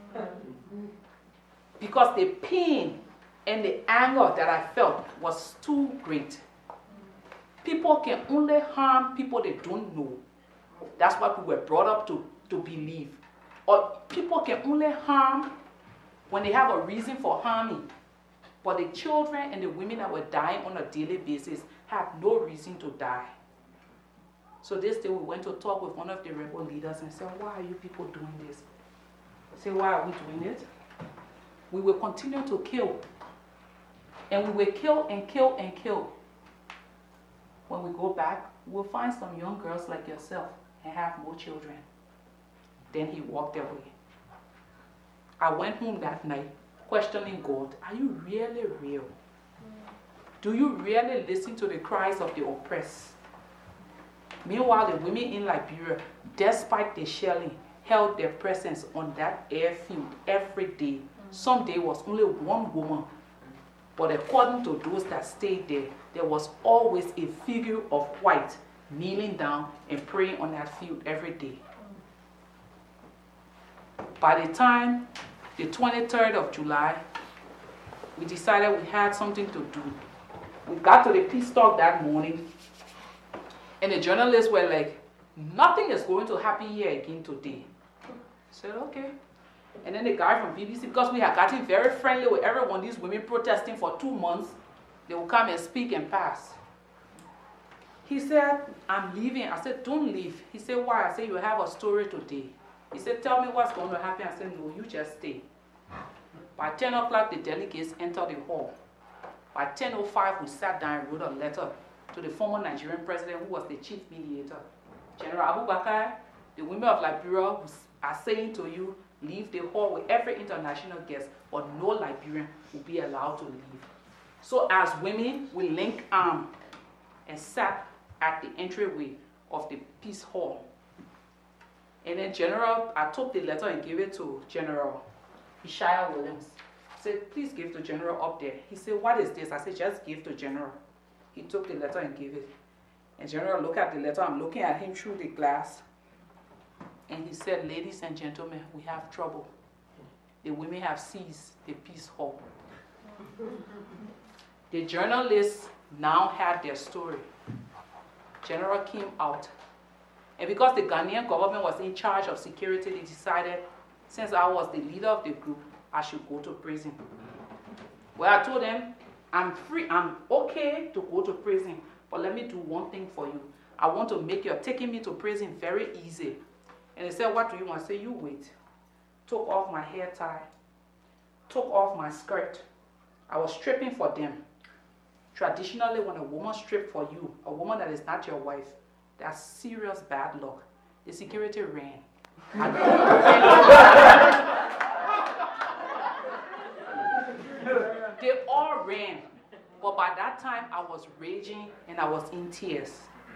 [SPEAKER 2] Because the pain and the anger that I felt was too great. People can only harm people they don't know. That's what we were brought up to, to believe. Or people can only harm when they have a reason for harming. But the children and the women that were dying on a daily basis had no reason to die. So this day we went to talk with one of the rebel leaders and said, why are you people doing this? I said, why are we doing it? We will continue to kill. And we will kill and kill and kill. When we go back, we'll find some young girls like yourself and have more children. Then he walked away. I went home that night questioning God, are you really real? Do you really listen to the cries of the oppressed? Meanwhile, the women in Liberia, despite the shelling, held their presence on that airfield every day. Some day was only one woman. But according to those that stayed there, there was always a figure of white kneeling down and praying on that field every day. By the time the twenty-third of July, we decided we had something to do. We got to the peace talk that morning, and the journalists were like, nothing is going to happen here again today. I said, okay. And then the guy from B B C, because we had gotten very friendly with everyone, these women protesting for two months, they would come and speak and pass. He said, I'm leaving. I said, don't leave. He said, why? I said, you have a story today. He said, tell me what's going to happen. I said, no, you just stay. By ten o'clock, the delegates entered the hall. By ten oh five, we sat down and wrote a letter to the former Nigerian president, who was the chief mediator. General Abubakar, the women of Liberia are saying to you, leave the hall with every international guest, but no Liberian will be allowed to leave. So as women, we linked arms and sat at the entryway of the Peace Hall. And then General, I took the letter and gave it to General Ishaya Williams. I said, please give to General up there. He said, what is this? I said, just give to General. He took the letter and gave it. And General looked at the letter. I'm looking at him through the glass. And he said, ladies and gentlemen, we have trouble. The women have seized the Peace Hall. The journalists now had their story. General came out. And because the Ghanaian government was in charge of security, they decided, since I was the leader of the group, I should go to prison. Well, I told them, I'm free, I'm okay to go to prison, but let me do one thing for you. I want to make your taking me to prison very easy. And they said, what do you want? I said, you wait. Took off my hair tie, took off my skirt. I was stripping for them. Traditionally, when a woman strips for you, a woman that is not your wife, that's serious bad luck. The security ran. They all ran. But by that time, I was raging and I was in tears.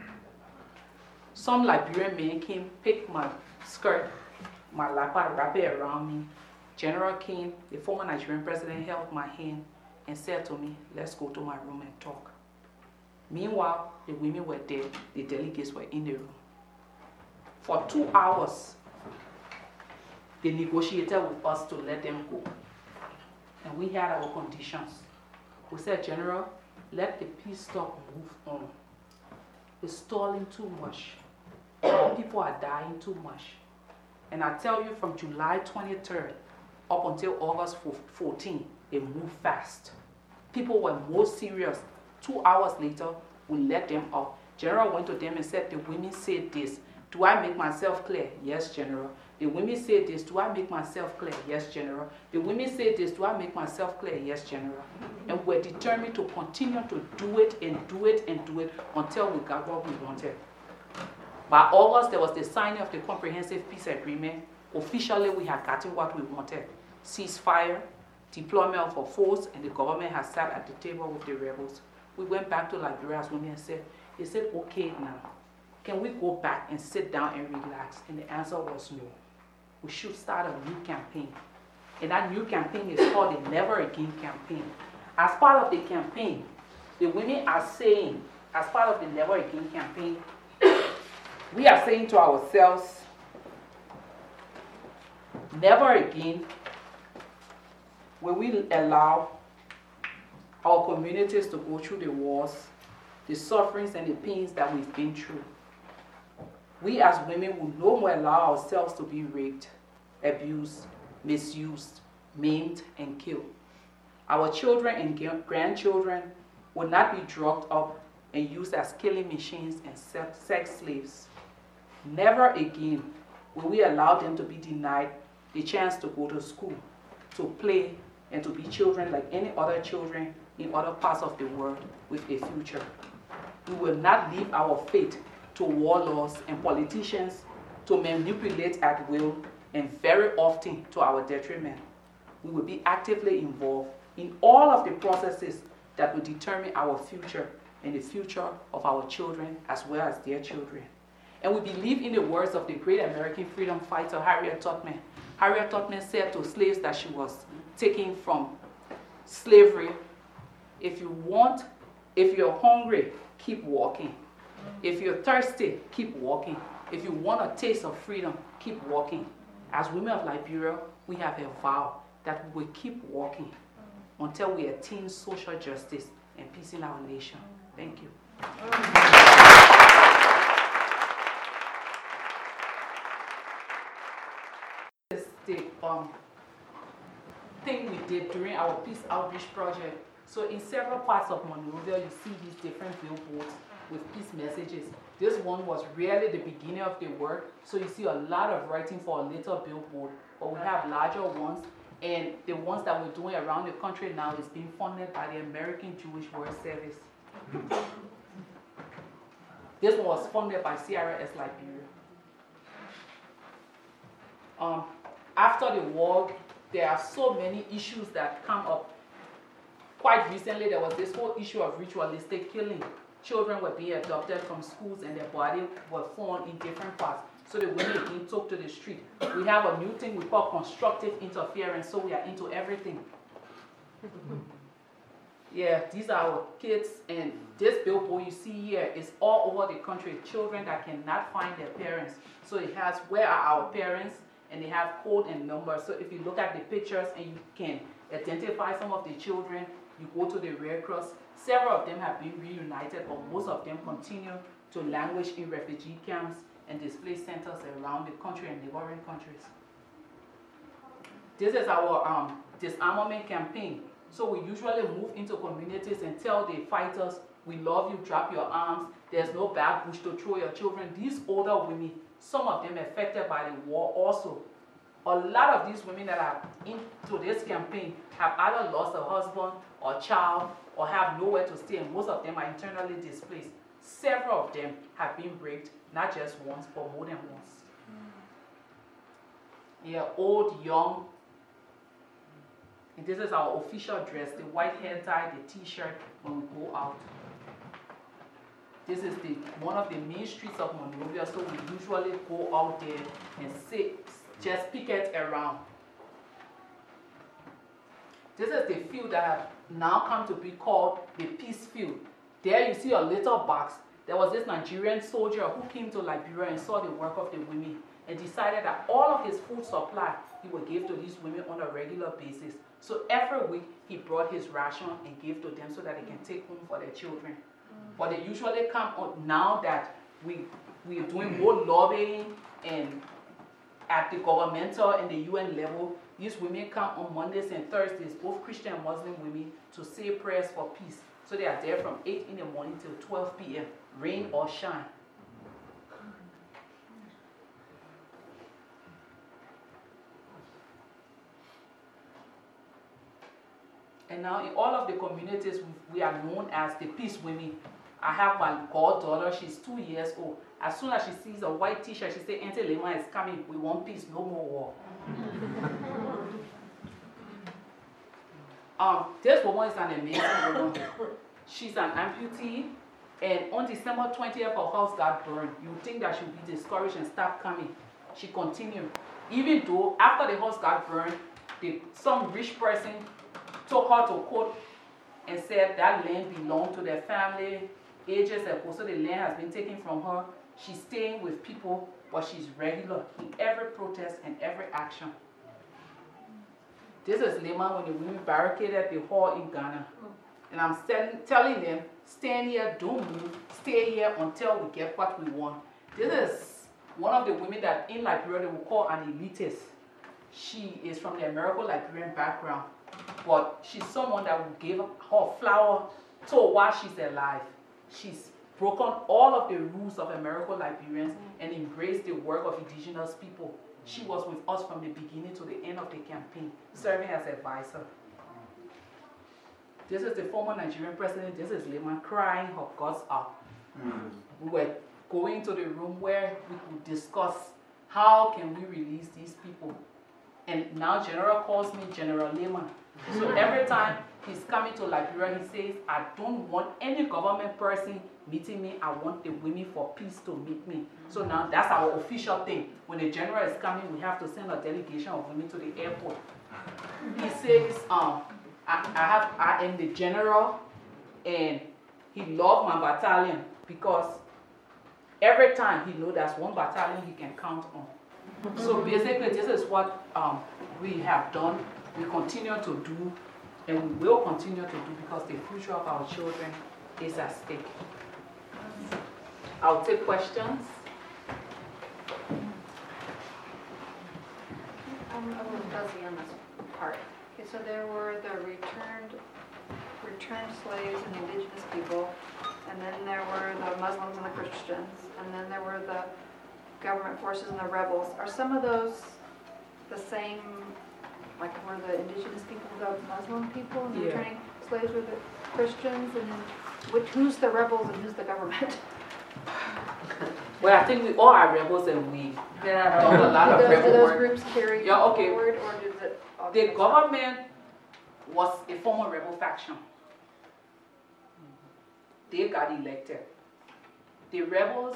[SPEAKER 2] Some Liberian men came, picked my skirt, my lapa, wrapped it around me. General came, the former Nigerian president, held my hand and said to me, let's go to my room and talk. Meanwhile, the women were there, the delegates were in the room. For two hours, they negotiated with us to let them go. And we had our conditions. We said, General, let the peace talk move on. It's stalling too much. Our people are dying too much. And I tell you, from July twenty-third up until August fourteenth, they moved fast. People were more serious. Two hours later, we let them out. General went to them and said, the women said this. Do I make myself clear? Yes, General. The women said this. Do I make myself clear? Yes, General. The women said this. Do I make myself clear? Yes, General. And we're determined to continue to do it and do it and do it until we got what we wanted. By August, there was the signing of the Comprehensive Peace Agreement. Officially, we had gotten what we wanted. Ceasefire, deployment of our force, and the government has sat at the table with the rebels. We went back to Liberia as women and said, they said, okay now, can we go back and sit down and relax? And the answer was no. We should start a new campaign. And that new campaign is called the Never Again campaign. As part of the campaign, the women are saying, as part of the Never Again campaign, we are saying to ourselves, never again will we allow our communities to go through the wars, the sufferings and the pains that we've been through. We as women will no more allow ourselves to be raped, abused, misused, maimed, and killed. Our children and grandchildren will not be drugged up and used as killing machines and sex slaves. Never again will we allow them to be denied the chance to go to school, to play, and to be children like any other children in other parts of the world with a future. We will not leave our fate to warlords and politicians to manipulate at will and very often to our detriment. We will be actively involved in all of the processes that will determine our future and the future of our children as well as their children. And we believe in the words of the great American freedom fighter Harriet Tubman. Harriet Tubman said to slaves that she was taking from slavery, if you want, if you're hungry, keep walking. If you're thirsty, keep walking. If you want a taste of freedom, keep walking. As women of Liberia, we have a vow that we will keep walking until we attain social justice and peace in our nation. Thank you. the um, thing we did during our Peace Outreach Project. So in several parts of Monrovia, you see these different billboards with peace messages. This one was really the beginning of the work, so you see a lot of writing for a little billboard, but we have larger ones, and the ones that we're doing around the country now is being funded by the American Jewish World Service. This one was funded by C R S Liberia. Um, after the war, there are so many issues that come up. Quite recently, there was this whole issue of ritualistic killing. Children were being adopted from schools and their body were found in different parts. So the women again took to the street. We have a new thing we call constructive interference, so we are into everything. Yeah, these are our kids, and this billboard you see here is all over the country. Children that cannot find their parents. So it has where are our parents, and they have code and numbers. So if you look at the pictures and you can identify some of the children, you go to the Red Cross. Several of them have been reunited, but most of them continue to languish in refugee camps and displaced centers around the country and neighboring countries. This is our um, disarmament campaign. So we usually move into communities and tell the fighters, we love you, drop your arms, there's no bad bush to throw your children. These older women, some of them affected by the war also. A lot of these women that are into this campaign have either lost a husband or child or have nowhere to stay, and most of them are internally displaced. Several of them have been raped, not just once, but more than once. Yeah, old, young. And this is our official dress, the white hair tie, the t-shirt when we go out. This is the one of the main streets of Monrovia, so we usually go out there and sit, just picket around. This is the field that have now come to be called the Peace Field. There you see a little box. There was this Nigerian soldier who came to Liberia and saw the work of the women and decided that all of his food supply he would give to these women on a regular basis. So every week he brought his ration and gave to them so that they can take home for their children. Mm. But they usually come on now that we, we are doing more lobbying and at the governmental and the U N level, these women come on Mondays and Thursdays, both Christian and Muslim women, to say prayers for peace. So they are there from eight in the morning till twelve p m, rain or shine. And now in all of the communities, we are known as the Peace Women. I have my goddaughter, she's two years old. As soon as she sees a white t-shirt, she says, Auntie Lema is coming, we want peace, no more war. um, this woman is an amazing woman. She's an amputee, and on December twentieth, her house got burned. You would think that she would be discouraged and stop coming. She continued. Even though after the house got burned, the, some rich person took her to court and said that land belonged to their family ages ago, so the land has been taken from her. She's staying with people, but she's regular in every protest and every action. This is Lema when the women barricaded the hall in Ghana. And I'm telling them, stand here, don't move, stay here until we get what we want. This is one of the women that in Liberia they will call an elitist. She is from the American Liberian background, but she's someone that will give her flower to while she's alive. She's broken all of the rules of American Liberians and embraced the work of indigenous people. She was with us from the beginning to the end of the campaign, serving as advisor. This is the former Nigerian president. This is Lema crying her guts out. Mm. We were going to the room where we could discuss how can we release these people. And now General calls me General Lema. So every time he's coming to Liberia, he says, I don't want any government person meeting me. I want the women for peace to meet me. So now that's our official thing. When the general is coming, we have to send a delegation of women to the airport. He says, um, I, I, have, I am the general, and he loved my battalion because every time he knows that's one battalion he can count on. So basically, this is what um, we have done, we continue to do, and we will continue to do because the future of our children is at stake. I'll take questions.
[SPEAKER 3] I I'm a little fuzzy on this part. Okay, so there were the returned, returned slaves and indigenous people, and then there were the Muslims and the Christians, and then there were the government forces and the rebels. Are some of those the same, like were the indigenous people the Muslim people, and the
[SPEAKER 2] Yeah.
[SPEAKER 3] returning slaves were the Christians, and then which, who's the rebels and who's the government?
[SPEAKER 2] Well, I think we all are rebels and we have done a lot of
[SPEAKER 3] Do those, do
[SPEAKER 2] rebel
[SPEAKER 3] those
[SPEAKER 2] work.
[SPEAKER 3] groups carry
[SPEAKER 2] Yeah, okay.
[SPEAKER 3] forward, or does it all
[SPEAKER 2] The
[SPEAKER 3] get
[SPEAKER 2] government was a former rebel faction. They got elected. The rebels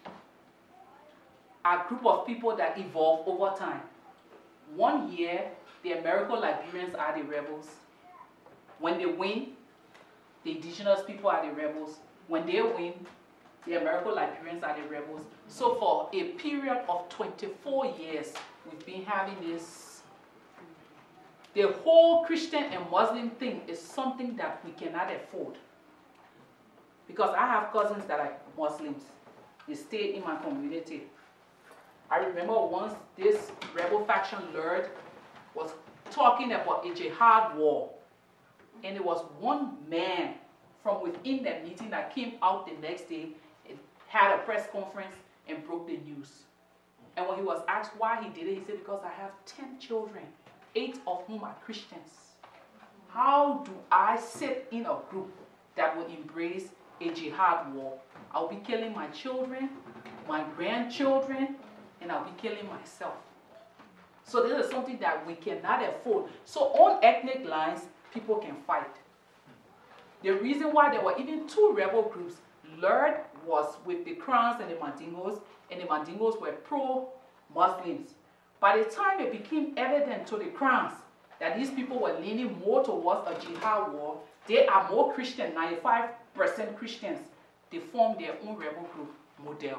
[SPEAKER 2] are a group of people that evolve over time. One year, the American Liberians are the rebels. When they win, the indigenous people are the rebels. When they win, the American Liberians are the rebels. So for a period of twenty-four years, we've been having this. The whole Christian and Muslim thing is something that we cannot afford. Because I have cousins that are Muslims. They stay in my community. I remember once this rebel faction Lord was talking about a jihad war. And there was one man from within that meeting that came out the next day and had a press conference and broke the news. And when he was asked why he did it, he said, because I have ten children, eight of whom are Christians. How do I sit in a group that will embrace a jihad war? I'll be killing my children, my grandchildren, and I'll be killing myself. So this is something that we cannot afford. So on ethnic lines, people can fight. The reason why there were even two rebel groups, Lord was with the Crowns and the Mandingos, and the Mandingos were pro-Muslims. By the time it became evident to the Crowns that these people were leaning more towards a jihad war, they are more Christian, ninety-five percent Christians. They formed their own rebel group, Model.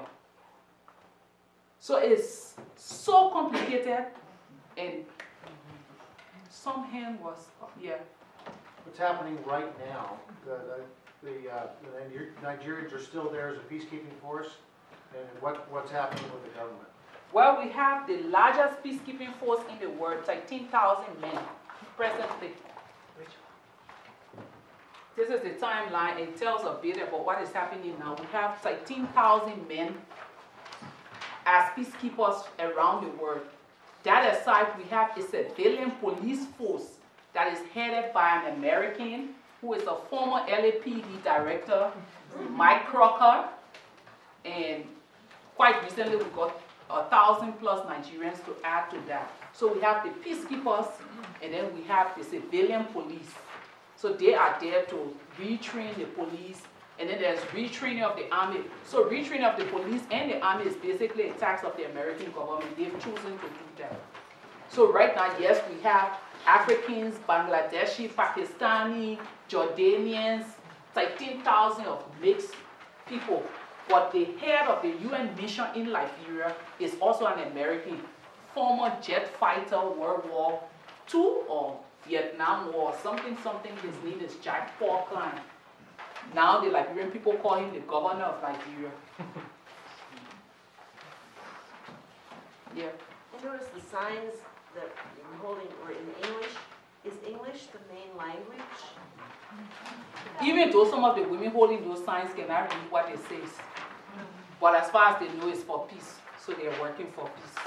[SPEAKER 2] So it's so complicated, and some hand was, yeah.
[SPEAKER 4] What's happening right now, the, the, the, uh, the Nigerians are still there as a peacekeeping force, and what, what's happening with the government?
[SPEAKER 2] Well, we have the largest peacekeeping force in the world, thirteen thousand men presently. This is the timeline. It tells a bit about what is happening now. We have thirteen thousand men as peacekeepers around the world. That aside, we have a civilian police force that is headed by an American who is a former L A P D director, Mike Crocker, and quite recently we got a thousand plus Nigerians to add to that. So we have the peacekeepers, and then we have the civilian police. So they are there to retrain the police, and then there's retraining of the army. So retraining of the police and the army is basically a tax of the American government. They've chosen to do that. So right now, yes, we have Africans, Bangladeshi, Pakistani, Jordanians, thirteen thousand of mixed people. But the head of the U N mission in Liberia is also an American, former jet fighter, World War Two or Vietnam War, something, something. His name is Jack Falkland. Now the Liberian people call him the governor of Liberia. Yeah.
[SPEAKER 5] I noticed the signs that you're holding were in English. Is English the main language?
[SPEAKER 2] Even though some of the women holding those signs cannot read what it says. But as far as they know, it's for peace. So they're working for peace.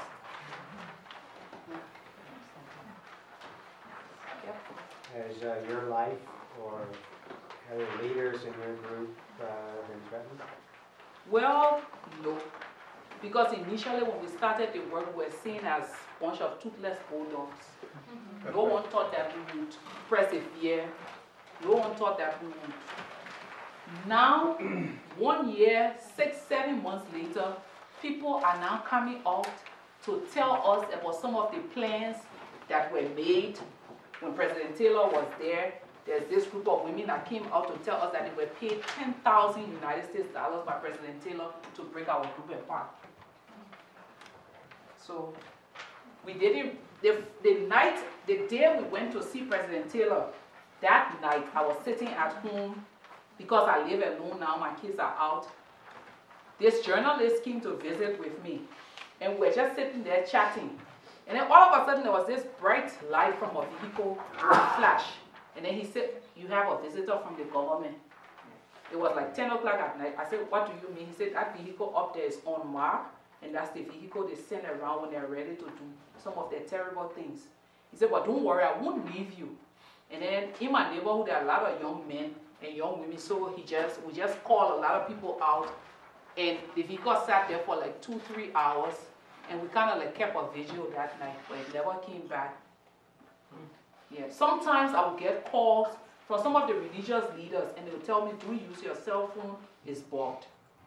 [SPEAKER 6] Has uh, your life or other leaders in your group uh, been threatened?
[SPEAKER 2] Well, no. Because initially when we started the work, we were seen as a bunch of toothless bulldogs. No one thought that we would persevere. No one thought that we would. Now, one year, six, seven months later, people are now coming out to tell us about some of the plans that were made when President Taylor was there. There's this group of women that came out to tell us that they were paid ten thousand United States dollars by President Taylor to break our group apart. So we didn't, the, the night, the day we went to see President Taylor, that night I was sitting at home because I live alone now, my kids are out. This journalist came to visit with me, and we were just sitting there chatting. And then all of a sudden there was this bright light from a vehicle flash. And then he said, you have a visitor from the government. It was like ten o'clock at night. I said, what do you mean? He said, that vehicle up there is unmarked, and that's the vehicle they send around when they're ready to do some of their terrible things. He said, but don't worry, I won't leave you. And then in my neighborhood, there are a lot of young men and young women, so he just we just called a lot of people out, and the vehicle sat there for like two, three hours, and we kind of like kept a vigil that night, but it never came back. Yeah, sometimes I would get calls from some of the religious leaders, and they would tell me, do use your cell phone, it's blocked.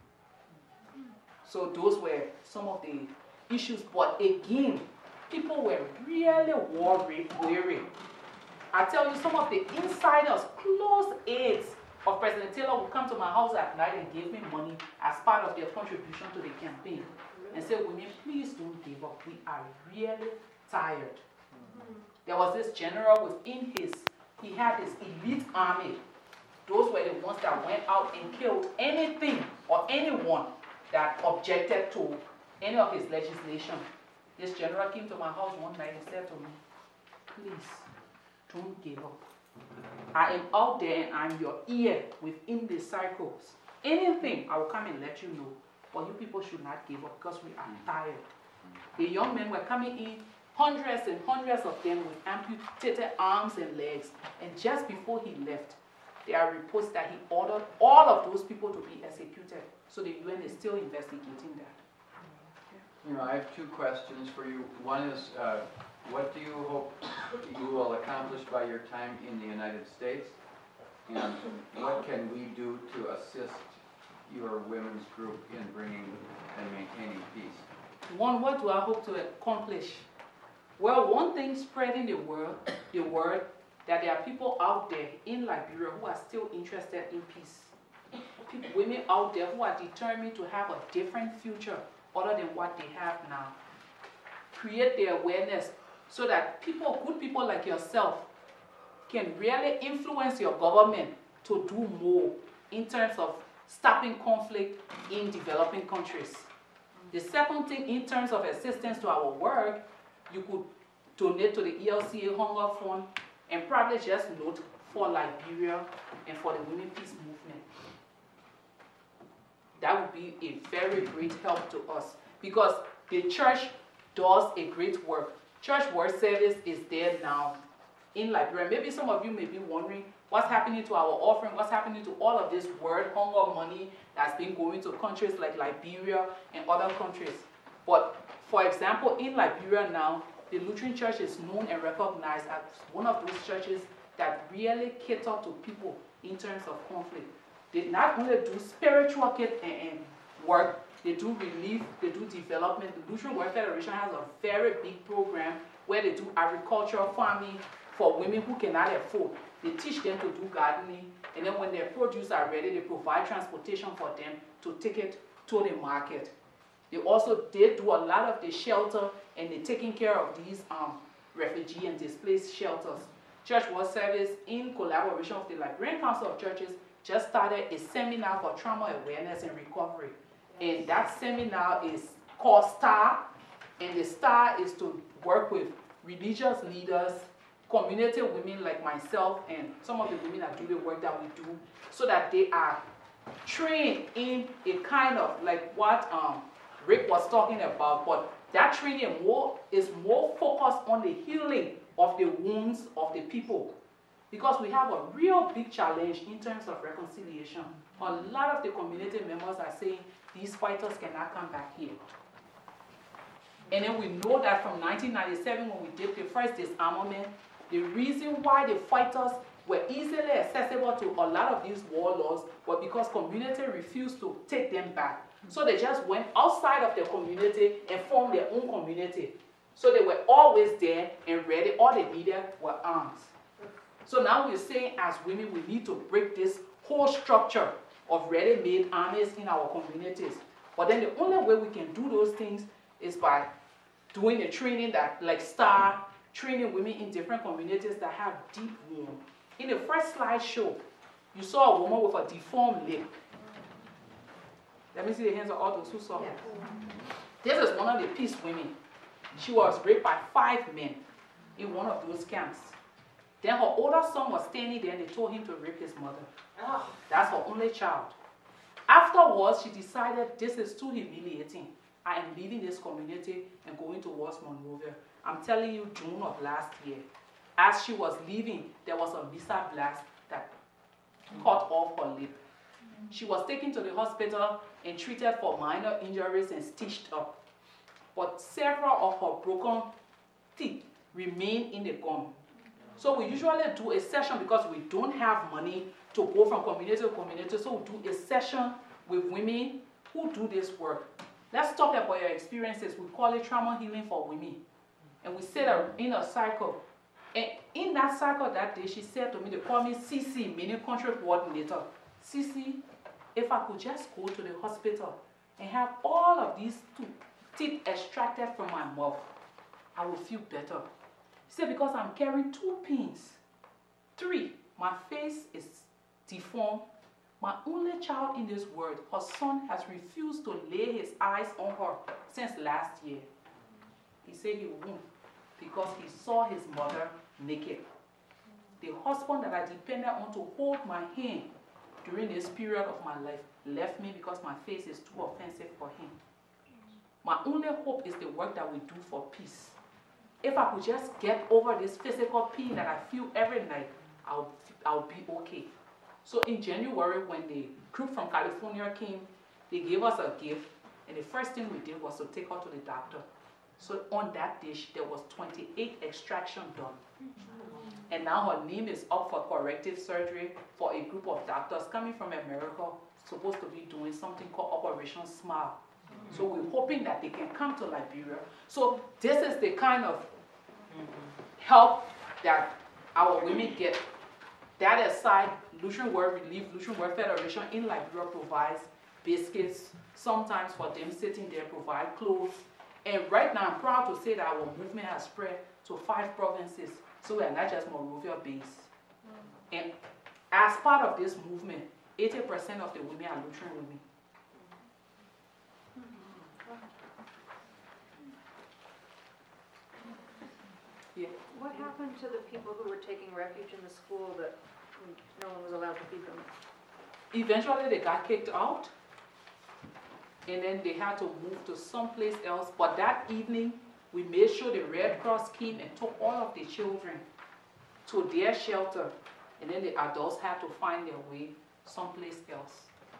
[SPEAKER 2] So those were some of the issues, but again, people were really worried, weary. I tell you, some of the insiders, close aides of President Taylor would come to my house at night and give me money as part of their contribution to the campaign. And say, women, please don't give up. We are really tired. There was this general within his, he had his elite army. Those were the ones that went out and killed anything or anyone that objected to any of his legislation. This general came to my house one night and said to me, please, don't give up. I am out there and I'm your ear within the circles. Anything, I will come and let you know. But you people should not give up because we are tired. The young men were coming in, hundreds and hundreds of them with amputated arms and legs. And just before he left, there are reports that he ordered all of those people to be executed. So the U N is still investigating that.
[SPEAKER 7] You know, I have two questions for you. One is, uh, what do you hope you will accomplish by your time in the United States? And what can we do to assist your women's group in bringing and maintaining peace?
[SPEAKER 2] One, what do I hope to accomplish? Well, one thing, spreading the word, the word that there are people out there in Liberia who are still interested in peace. People, women out there who are determined to have a different future other than what they have now. Create the awareness so that people, good people like yourself, can really influence your government to do more in terms of stopping conflict in developing countries. The second thing, in terms of assistance to our work, you could donate to the E L C A Hunger Fund and probably just note for Liberia and for the Women Peace Movement. That would be a very great help to us because the church does a great work. Church Word Service is there now in Liberia. Maybe some of you may be wondering what's happening to our offering, what's happening to all of this word hunger money that's been going to countries like Liberia and other countries. But for example, in Liberia now, the Lutheran Church is known and recognized as one of those churches that really cater to people in terms of conflict. They not only do spiritual kit and, and work, they do relief, they do development. The Lutheran World Federation has a very big program where they do agricultural farming for women who cannot afford. They teach them to do gardening, and then when their produce are ready, they provide transportation for them to take it to the market. They also did do a lot of the shelter, and they're taking care of these um, refugee and displaced shelters. Church Word Service, in collaboration with the Liberian Council of Churches, just started a seminar for trauma awareness and recovery. And that seminar is called STAR, and the STAR is to work with religious leaders, community women like myself, and some of the women that do the work that we do, so that they are trained in a kind of like what um, Rick was talking about, but that training more, is more focused on the healing of the wounds of the people. Because we have a real big challenge in terms of reconciliation. A lot of the community members are saying these fighters cannot come back here. And then we know that from nineteen ninety-seven, when we did the first disarmament, the reason why the fighters were easily accessible to a lot of these warlords was because community refused to take them back. So they just went outside of the community and formed their own community. So they were always there and ready. All they needed were arms. So now we're saying as women, we need to break this whole structure of ready-made armies in our communities. But then the only way we can do those things is by doing the training that, like STAR, training women in different communities that have deep wounds. In the first slideshow, you saw a woman with a deformed leg. Let me see the hands of all those who saw her. This is one of the peace women. She was raped by five men in one of those camps. Then her older son was standing there and they told him to rape his mother.
[SPEAKER 5] Oh,
[SPEAKER 2] That's her only child. Afterwards, she decided this is too humiliating. I am leaving this community and going towards Monrovia. I'm telling you, June of last year, as she was leaving, there was a missile blast that cut off her lip. She was taken to the hospital and treated for minor injuries and stitched up. But several of her broken teeth remain in the gum. So we usually do a session because we don't have money to go from community to community. So we do a session with women who do this work. Let's talk about your experiences. We call it trauma healing for women. And we sit in a cycle. And in that cycle that day, she said to me, they call me C C, meaning country coordinator. C C, if I could just go to the hospital and have all of these two teeth extracted from my mouth, I will feel better. She said, because I'm carrying two pins. Three, my face is deformed. My only child in this world, her son has refused to lay his eyes on her since last year. He said he won't because he saw his mother naked. The husband that I depended on to hold my hand during this period of my life left me because my face is too offensive for him. My only hope is the work that we do for peace. If I could just get over this physical pain that I feel every night, I'll, I'll be okay. So in January, when the group from California came, they gave us a gift, and the first thing we did was to take her to the doctor. So on that dish, there was twenty-eight extractions done. And now her name is up for corrective surgery for a group of doctors coming from America, supposed to be doing something called Operation Smile. So we're hoping that they can come to Liberia. So this is the kind of help that our women get. That aside, Lutheran World Relief, Lutheran World Federation in Liberia provides biscuits, sometimes for them sitting there, provide clothes. And right now, I'm proud to say that our movement has spread to five provinces. So we are not just Monrovia based. And as part of this movement, eighty percent of the women are Lutheran women. Yeah.
[SPEAKER 3] What happened to the people who were taking refuge in the school that no one was allowed to feed them?
[SPEAKER 2] Eventually they got kicked out, and then they had to move to someplace else. But that evening, we made sure the Red Cross came and took all of the children to their shelter, and then the adults had to find their way someplace else.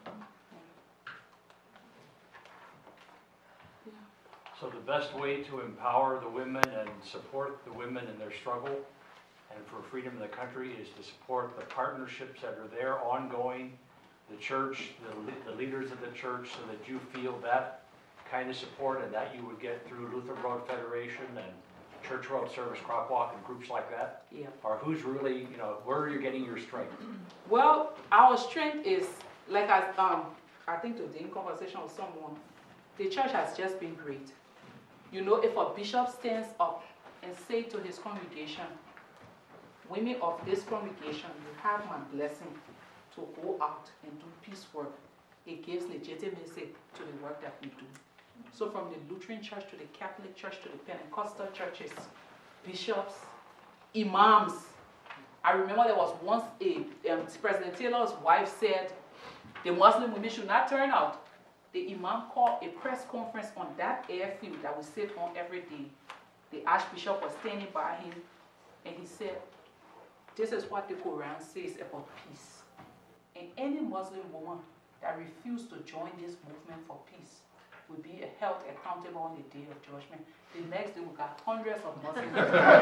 [SPEAKER 8] So the best way to empower the women and support the women in their struggle and for freedom in the country is to support the partnerships that are there ongoing, the church, the, the leaders of the church, so that you feel that kind of support and that you would get through Lutheran World Federation and Church World Service, Crop Walk, and groups like that?
[SPEAKER 2] Yeah.
[SPEAKER 8] Or who's really, you know, where are you getting your strength?
[SPEAKER 2] Well, our strength is, like I, um, I think today in conversation with someone, the church has just been great. You know, if a bishop stands up and say to his congregation, women of this congregation, you have my blessing to go out and do peace work, it gives legitimacy to the work that we do. So from the Lutheran church to the Catholic church to the Pentecostal churches, bishops, imams. I remember there was once a, um, President Taylor's wife said, the Muslim women should not turn out. The imam called a press conference on that airfield that we sit on every day. The archbishop was standing by him, and he said, this is what the Quran says about peace. And any Muslim woman that refused to join this movement for peace will be held accountable on the day of judgment. The next day we got hundreds of Muslims.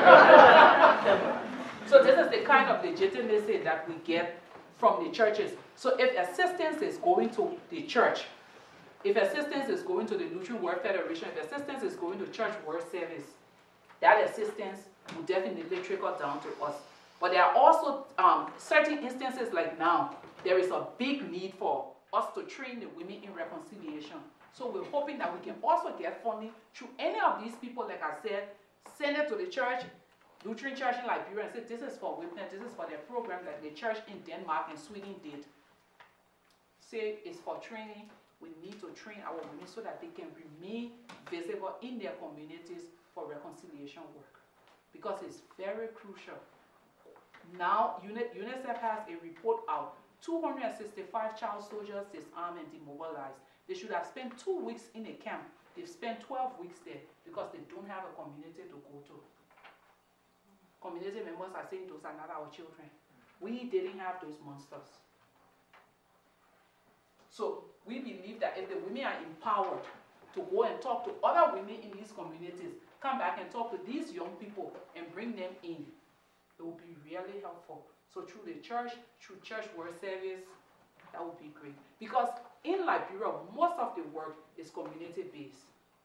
[SPEAKER 2] So this is the kind of legitimacy that we get from the churches. So if assistance is going to the church, if assistance is going to the Lutheran World Federation, if assistance is going to church world service, that assistance will definitely trickle down to us. But there are also um, certain instances like now, there is a big need for us to train the women in reconciliation. So we're hoping that we can also get funding through any of these people, like I said, send it to the church, Lutheran church in Liberia, and say this is for women, this is for their program that the church in Denmark and Sweden did. Say it's for training. We need to train our women so that they can remain visible in their communities for reconciliation work because it's very crucial. Now, UNICEF has a report out. two hundred sixty-five child soldiers disarmed and demobilized. They should have spent two weeks in a camp. They've spent twelve weeks there because they don't have a community to go to. Community members are saying those are not our children. We didn't have those monsters. So we believe that if the women are empowered to go and talk to other women in these communities, come back and talk to these young people and bring them in, it will be really helpful. So through the church, through church word service, that would be great. Because in Liberia, most of the work is community-based.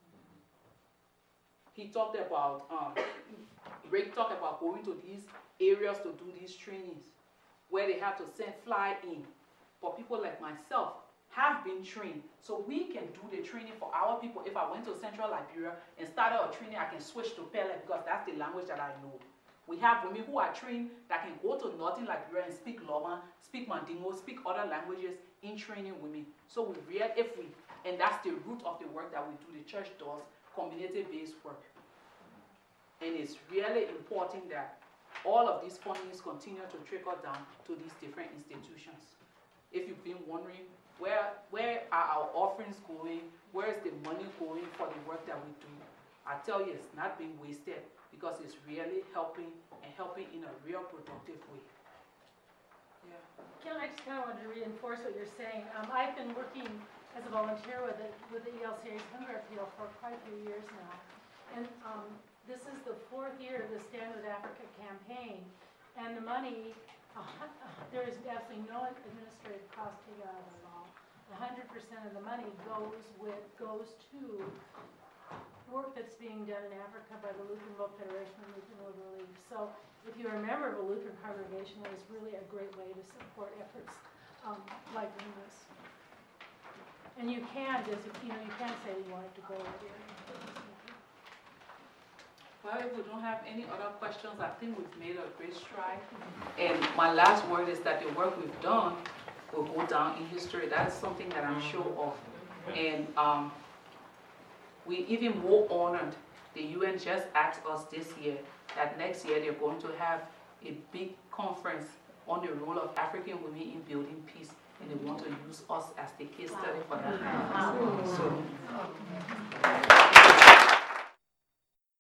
[SPEAKER 2] He talked about, um, Rick talked about going to these areas to do these trainings, where they have to send fly in. But people like myself have been trained, so we can do the training for our people. If I went to Central Liberia and started a training, I can switch to Pele because that's the language that I know. We have women who are trained that can go to Northern Liberia and speak Loma, speak Mandingo, speak other languages in training women. So we real if we, and that's the root of the work that we do, the church does, community-based work. And it's really important that all of these fundings continue to trickle down to these different institutions. If you've been wondering, where, where are our offerings going? Where is the money going for the work that we do? I tell you, it's not being wasted because it's really helping and helping in a real productive way. Yeah.
[SPEAKER 9] Ken, I just kind of wanted to reinforce what you're saying. Um, I've been working as a volunteer with the, with the E L C A's Hunger Appeal for quite a few years now. And um, this is the fourth year of the Stand With Africa campaign. And the money, uh, there is absolutely no administrative cost taken out of it at all. one hundred percent of the money goes with goes to work that's being done in Africa by the Lutheran World Federation and Lutheran World Relief. So if you're a member of a Lutheran congregation, that is really a great way to support efforts um, like this. And you can just, you know, you can say you want it to go over there.
[SPEAKER 2] Well, if we don't have any other questions, I think we've made a great stride. And my last word is that the work we've done will go down in history. That's something that I'm sure of. And um, we even more honored. The U N just asked us this year that next year they're going to have a big conference on the role of African women in building peace, and they want to use us as the case study for that. So,